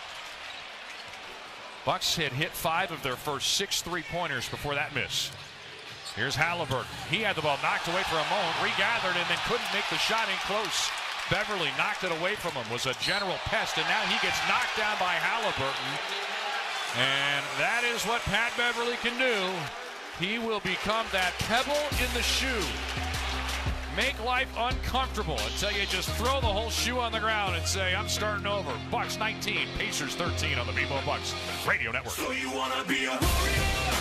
Bucks had hit five of their first six three-pointers before that miss. Here's Halliburton. He had the ball knocked away for a moment, regathered, and then couldn't make the shot in close. Beverly knocked it away from him, was a general pest, and now he gets knocked down by Halliburton. And that is what Pat Beverly can do. He will become that pebble in the shoe. Make life uncomfortable until you just throw the whole shoe on the ground and say, I'm starting over. Bucks nineteen, Pacers thirteen on the Bebo Bucks Radio Network. So you want to be a warrior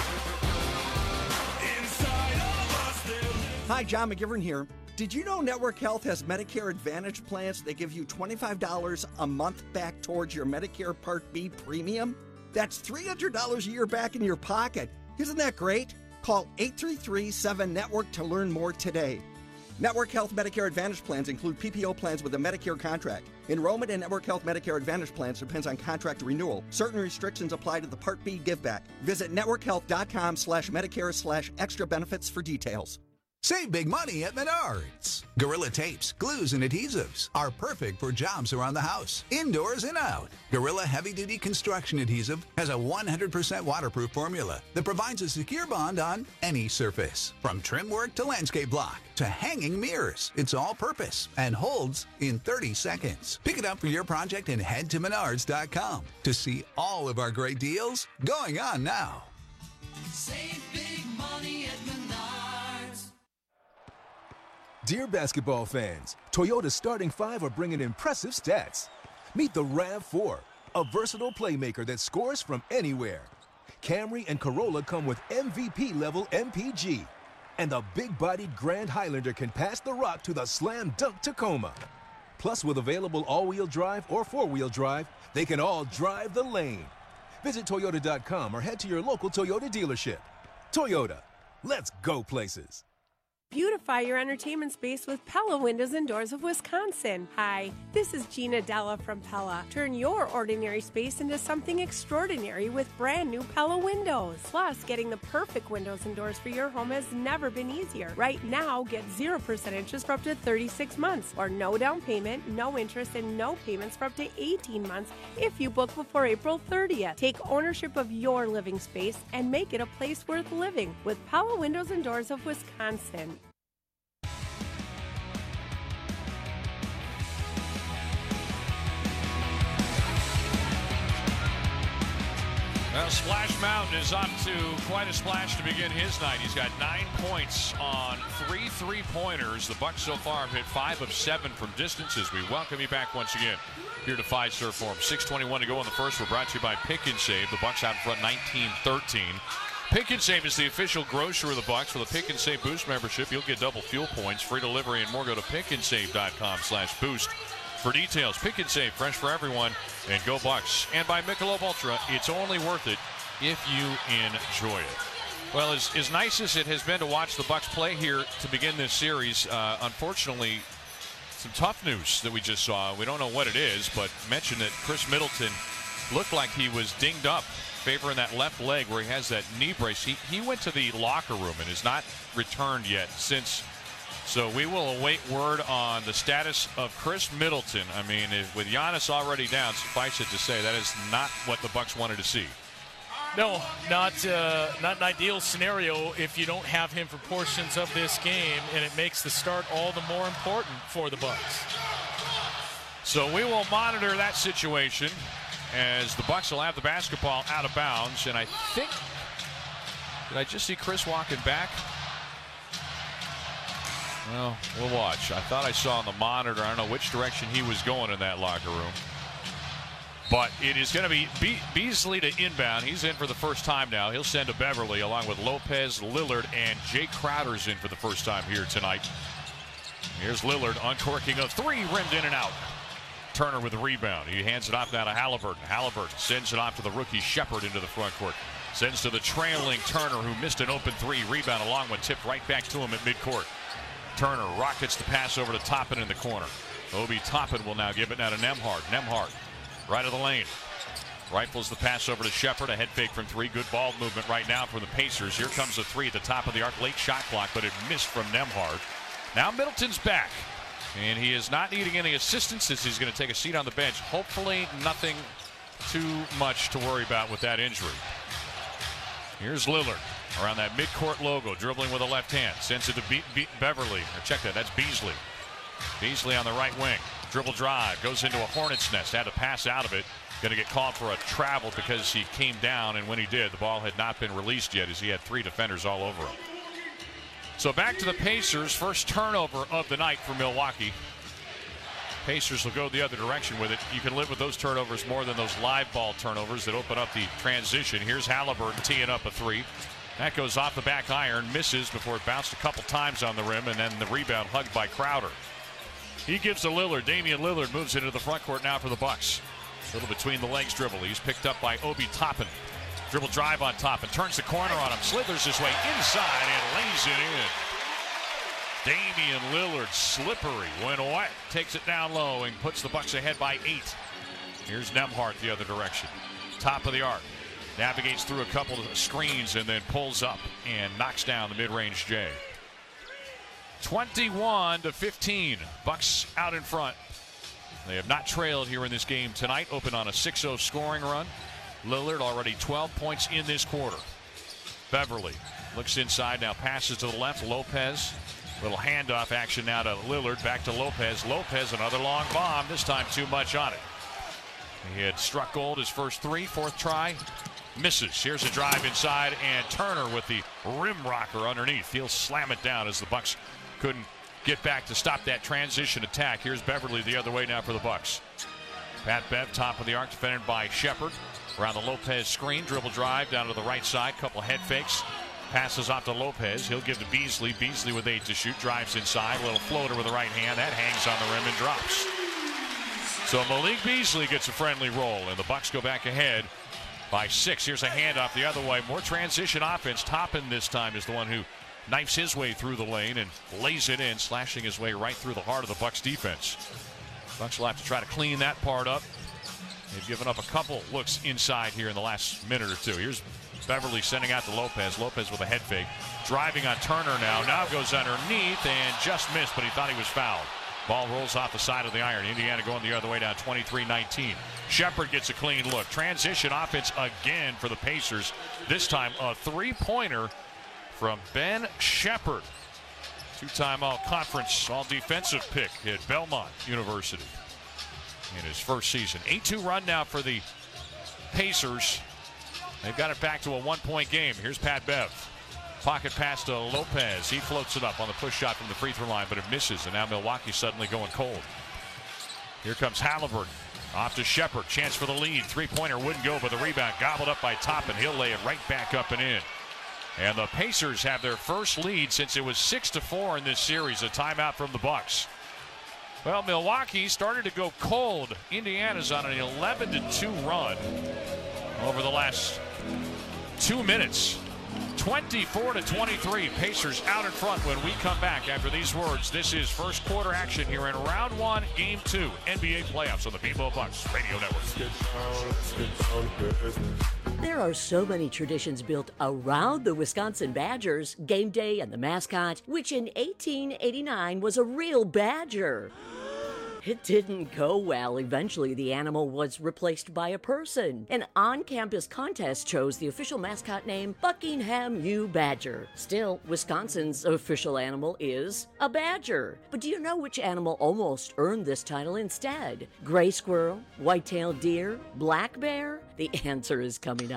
inside of us then. Hi, John McGivern here. Did you know Network Health has Medicare Advantage plans that give you twenty-five dollars a month back towards your Medicare Part B premium? That's three hundred dollars a year back in your pocket. Isn't that great? Call eight three three, seven, network to learn more today. Network Health Medicare Advantage plans include P P O plans with a Medicare contract. Enrollment in Network Health Medicare Advantage plans depends on contract renewal. Certain restrictions apply to the Part B giveback. Visit networkhealth.com slash Medicare slash extra benefits for details. Save big money at Menards. Gorilla tapes, glues, and adhesives are perfect for jobs around the house, indoors and out. Gorilla heavy-duty construction adhesive has a one hundred percent waterproof formula that provides a secure bond on any surface. From trim work to landscape block to hanging mirrors, it's all-purpose and holds in thirty seconds. Pick it up for your project and head to Menards dot com to see all of our great deals going on now. Save big money at Menards. Dear basketball fans, Toyota's starting five are bringing impressive stats. Meet the RAV four, a versatile playmaker that scores from anywhere. Camry and Corolla come with M V P-level M P G. And the big-bodied Grand Highlander can pass the rock to the slam-dunk Tacoma. Plus, with available all-wheel drive or four-wheel drive, they can all drive the lane. Visit Toyota dot com or head to your local Toyota dealership. Toyota, let's go places. Beautify your entertainment space with Pella Windows and Doors of Wisconsin. Hi, this is Gina Della from Pella. Turn your ordinary space into something extraordinary with brand new Pella windows. Plus, getting the perfect windows and doors for your home has never been easier. Right now, get zero percent interest for up to thirty-six months, or no down payment, no interest, and no payments for up to eighteen months if you book before April thirtieth. Take ownership of your living space and make it a place worth living with Pella Windows and Doors of Wisconsin. Well, Splash Mountain is up to quite a splash to begin his night. He's got nine points on three three-pointers. The Bucks so far have hit five of seven from distances. We welcome you back once again here to Fiserv Forum. six twenty-one to go in the first. We're brought to you by Pick and Save. The Bucks out in front nineteen thirteen. Pick and Save is the official grocer of the Bucks. With a Pick and Save Boost membership, you'll get double fuel points, free delivery, and more. Go to pick and save dot com slash boost. For details, Pick and Save, fresh for everyone, and go Bucks. And by Michelob Ultra, it's only worth it if you enjoy it. Well, as, as nice as it has been to watch the Bucks play here to begin this series, uh, unfortunately, some tough news that we just saw. We don't know what it is, but mentioned that Chris Middleton looked like he was dinged up, favoring that left leg where he has that knee brace. He, he went to the locker room and has not returned yet since. So we will await word on the status of Chris Middleton. I mean, if, with Giannis already down, suffice it to say that is not what the Bucks wanted to see. No, not uh, not an ideal scenario if you don't have him for portions of this game, and it makes the start all the more important for the Bucks. So we will monitor that situation as the Bucks will have the basketball out of bounds, and I think, did I just see Chris walking back? Well, we'll watch. I thought I saw on the monitor, I don't know which direction he was going in that locker room. But it is going to be Be- Beasley to inbound. He's in for the first time now. He'll send to Beverly along with Lopez, Lillard, and Jay Crowder's in for the first time here tonight. Here's Lillard uncorking a three, rimmed in and out. Turner with the rebound. He hands it off now to Halliburton. Halliburton sends it off to the rookie Shepherd into the front court. Sends to the trailing Turner, who missed an open three. Rebound, a long one, tipped right back to him at midcourt. Turner rockets the pass over to Toppin in the corner. Obi Toppin will now give it now to Nembhard. Nembhard, right of the lane. Rifles the pass over to Shepherd. A head fake from three. Good ball movement right now from the Pacers. Here comes a three at the top of the arc. Late shot clock, but it missed from Nembhard. Now Middleton's back. And he is not needing any assistance since he's going to take a seat on the bench. Hopefully nothing too much to worry about with that injury. Here's Lillard around that midcourt logo, dribbling with a left hand. Sends it to Be- Be- Beverly. Or check that, that's Beasley. Beasley on the right wing. Dribble drive, goes into a hornet's nest. Had to pass out of it. Going to get called for a travel because he came down, and when he did, the ball had not been released yet as he had three defenders all over him. So back to the Pacers. First turnover of the night for Milwaukee. Pacers will go the other direction with it. You can live with those turnovers more than those live ball turnovers that open up the transition. Here's Halliburton teeing up a three. That goes off the back iron, misses before it bounced a couple times on the rim, and then the rebound hugged by Crowder. He gives to Lillard. Damian Lillard moves into the front court now for the Bucks. A little between the legs dribble. He's picked up by Obi Toppin. Dribble drive on top and turns the corner on him. Slithers his way inside and lays it in. Damian Lillard, slippery when wet, takes it down low and puts the Bucks ahead by eight. Here's Nembhard the other direction. Top of the arc. Navigates through a couple of screens and then pulls up and knocks down the mid-range J. twenty-one to fifteen. Bucks out in front. They have not trailed here in this game tonight. Open on a six oh scoring run. Lillard already twelve points in this quarter. Beverly looks inside, now passes to the left. Lopez, little handoff action now to Lillard. Back to Lopez. Lopez, another long bomb. This time too much on it. He had struck gold his first three. Fourth try, misses. Here's a drive inside, and Turner with the rim rocker underneath. He'll slam it down as the Bucks couldn't get back to stop that transition attack. Here's Beverly the other way now for the Bucks. Pat Bev, top of the arc, defended by Shepherd. Around the Lopez screen, dribble drive down to the right side. Couple head fakes. Passes off to Lopez. He'll give to Beasley. Beasley with eight to shoot. Drives inside. Little floater with the right hand. That hangs on the rim and drops. So Malik Beasley gets a friendly roll, and the Bucks go back ahead by six. Here's a handoff the other way. More transition offense. Toppin this time is the one who knifes his way through the lane and lays it in, slashing his way right through the heart of the Bucks defense. Bucks will have to try to clean that part up. They've given up a couple looks inside here in the last minute or two. Here's Beverly sending out to Lopez. Lopez with a head fake. Driving on Turner now. Now goes underneath and just missed, but he thought he was fouled. Ball rolls off the side of the iron. Indiana going the other way down twenty-three nineteen. Shepherd gets a clean look. Transition offense again for the Pacers. This time a three-pointer from Ben Shepherd. Two-time all-conference, all-defensive pick at Belmont University in his first season. eight two run now for the Pacers. They've got it back to a one-point game. Here's Pat Bev. Pocket pass to Lopez. He floats it up on the push shot from the free throw line, but it misses, and now Milwaukee's suddenly going cold. Here comes Halliburton. Off to Shepherd. Chance for the lead. Three-pointer wouldn't go, but the rebound gobbled up by Toppin. He'll lay it right back up and in. And the Pacers have their first lead since it was six to four in this series. A timeout from the Bucks. Well, Milwaukee started to go cold. Indiana's on an eleven to two run over the last two minutes. twenty-four to twenty-three. Pacers out in front when we come back after these words. This is first quarter action here in round one, game two, N B A playoffs on the Bebo Bucks Radio Network. There are so many traditions built around the Wisconsin Badgers, game day and the mascot, which in eighteen eighty-nine was a real badger. It didn't go well. Eventually, the animal was replaced by a person. An on-campus contest chose the official mascot name Buckingham U. Badger. Still, Wisconsin's official animal is a badger. But do you know which animal almost earned this title instead? Gray squirrel, white-tailed deer, black bear? The answer is coming up.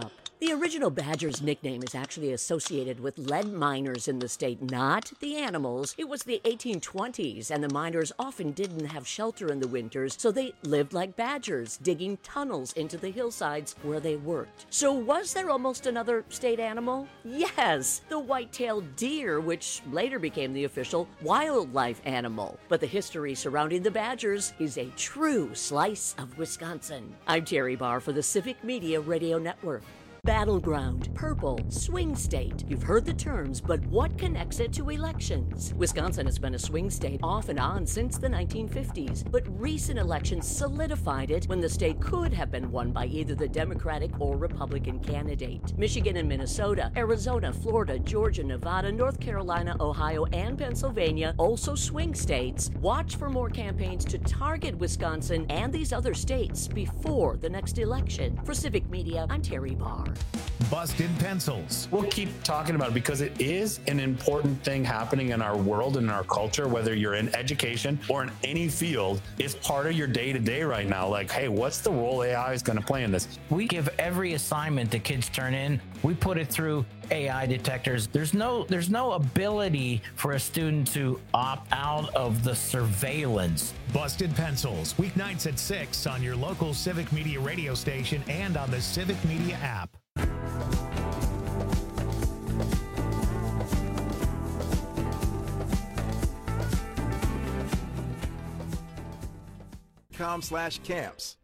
The original Badgers nickname is actually associated with lead miners in the state, not the animals. It was the eighteen twenties, and the miners often didn't have shelter in the winters, so they lived like badgers, digging tunnels into the hillsides where they worked. So was there almost another state animal? Yes, the white-tailed deer, which later became the official wildlife animal. But the history surrounding the Badgers is a true slice of Wisconsin. I'm Terry Barr for the Civic Media Radio Network. Battleground, purple, swing state. You've heard the terms, but what connects it to elections? Wisconsin has been a swing state off and on since the nineteen fifties, but recent elections solidified it when the state could have been won by either the Democratic or Republican candidate. Michigan and Minnesota, Arizona, Florida, Georgia, Nevada, North Carolina, Ohio, and Pennsylvania, also swing states. Watch for more campaigns to target Wisconsin and these other states before the next election. For Civic Media, I'm Terry Barr. Busted pencils. We'll keep talking about it because it is an important thing happening in our world and in our culture, whether you're in education or in any field. It's part of your day-to-day right now. Like, hey, what's the role A I is going to play in this? We give every assignment the kids turn in, we put it through A I detectors. There's no there's no ability for a student to opt out of the surveillance. Busted Pencils, weeknights at six on your local Civic Media radio station and on the Civic Media app. com slash camps.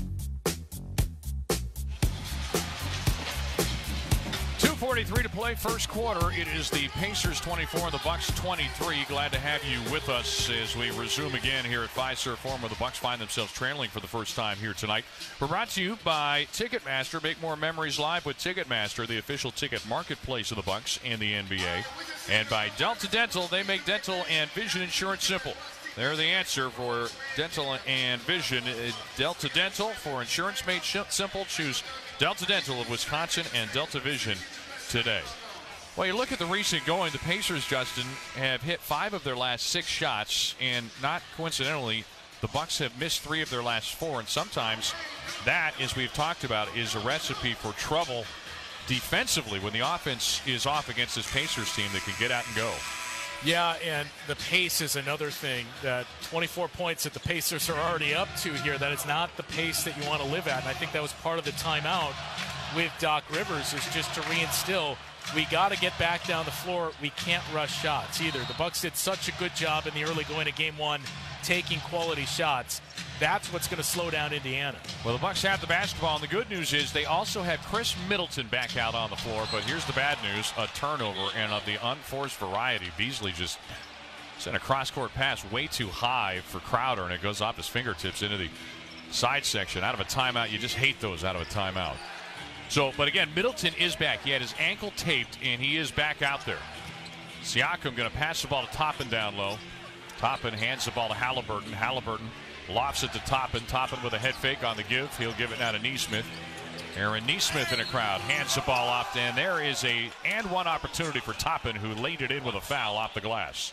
two forty-three to play, first quarter. It is the Pacers twenty-four and the Bucks twenty-three. Glad to have you with us as we resume again here at Fiserv Forum, where the Bucks find themselves trailing for the first time here tonight. We're brought to you by Ticketmaster. Make more memories live with Ticketmaster, the official ticket marketplace of the Bucks and the N B A. And by Delta Dental. They make dental and vision insurance simple. They're the answer for dental and vision. Delta Dental, for insurance made simple. Choose Delta Dental of Wisconsin and Delta Vision today. Well, you look at the recent going, the Pacers, Justin, have hit five of their last six shots, and not coincidentally, the Bucks have missed three of their last four, and sometimes that, as we've talked about, is a recipe for trouble defensively when the offense is off against this Pacers team that can get out and go. Yeah, and the pace is another thing. That twenty-four points that the Pacers are already up to here, that is not the pace that you want to live at. And I think that was part of the timeout with Doc Rivers, is just to reinstill, we got to get back down the floor. We can't rush shots either. The Bucks did such a good job in the early going of game one, taking quality shots. That's what's going to slow down Indiana. Well, the Bucks have the basketball, and the good news is they also have Chris Middleton back out on the floor. But here's the bad news, a turnover, and of the unforced variety. Beasley just sent a cross-court pass way too high for Crowder, and it goes off his fingertips into the side section. Out of a timeout, you just hate those out of a timeout. So, but again, Middleton is back. He had his ankle taped, and he is back out there. Siakam going to pass the ball to Toppin down low. Toppin hands the ball to Halliburton. Halliburton lofts it to Toppin. Toppin with a head fake on the give. He'll give it now to Nesmith. Aaron Nesmith in a crowd. Hands the ball off, and there is a and one opportunity for Toppin, who laid it in with a foul off the glass.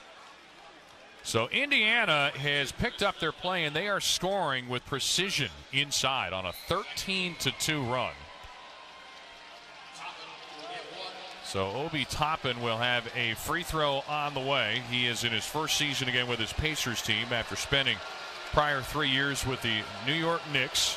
So Indiana has picked up their play, and they are scoring with precision inside on a thirteen to two run. So Obi Toppin will have a free throw on the way. He is in his first season again with his Pacers team after spending prior three years with the New York Knicks,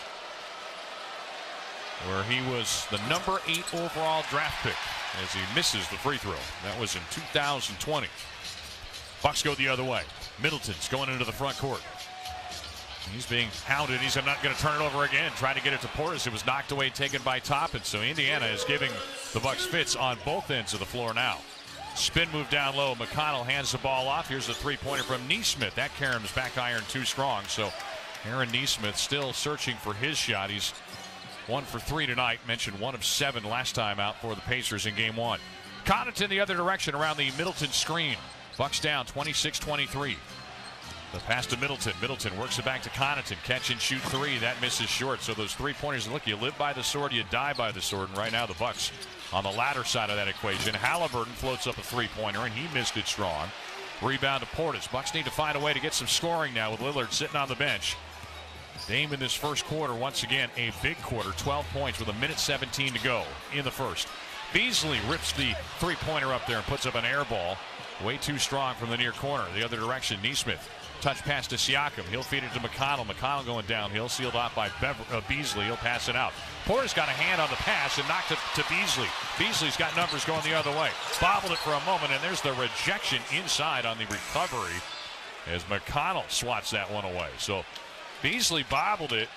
where he was the number eight overall draft pick, as he misses the free throw. That was in two thousand twenty. Bucks go the other way. Middleton's going into the front court. He's being hounded. He's not going to turn it over again. Trying to get it to Portis. It was knocked away, taken by Toppin. So Indiana is giving the Bucks fits on both ends of the floor now. Spin move down low. McConnell hands the ball off. Here's the three-pointer from Nesmith. That Karam's back iron too strong. So Aaron Nesmith still searching for his shot. He's one for three tonight. Mentioned one of seven last time out for the Pacers in game one. Connaughton the other direction around the Middleton screen. Bucks down twenty-six twenty-three. The pass to Middleton. Middleton works it back to Connaughton. Catch and shoot three. That misses short. So those three-pointers, look, you live by the sword, you die by the sword. And right now the Bucks on the latter side of that equation. Halliburton floats up a three-pointer, and he missed it strong. Rebound to Portis. Bucks need to find a way to get some scoring now with Lillard sitting on the bench. Dame in this first quarter, once again, a big quarter, twelve points with a minute seventeen to go in the first. Beasley rips the three-pointer up there and puts up an air ball. Way too strong from the near corner. The other direction, Nesmith. Touch pass to Siakam. He'll feed it to McConnell. McConnell going downhill, sealed off by Bev- uh, Beasley. He'll pass it out. Porter's got a hand on the pass and knocked it to Beasley. Beasley's got numbers going the other way. Bobbled it for a moment, and there's the rejection inside on the recovery as McConnell swats that one away. So Beasley bobbled it.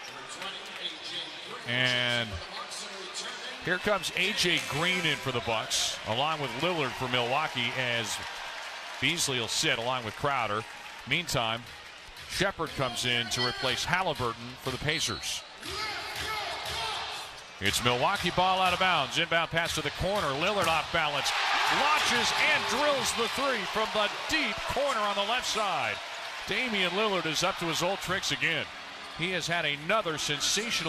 And here comes A J Green in for the Bucks, along with Lillard for Milwaukee, as Beasley will sit along with Crowder. Meantime, Shepard comes in to replace Halliburton for the Pacers. It's Milwaukee ball out of bounds. Inbound pass to the corner. Lillard off balance. Launches and drills the three from the deep corner on the left side. Damian Lillard is up to his old tricks again. He has had another sensational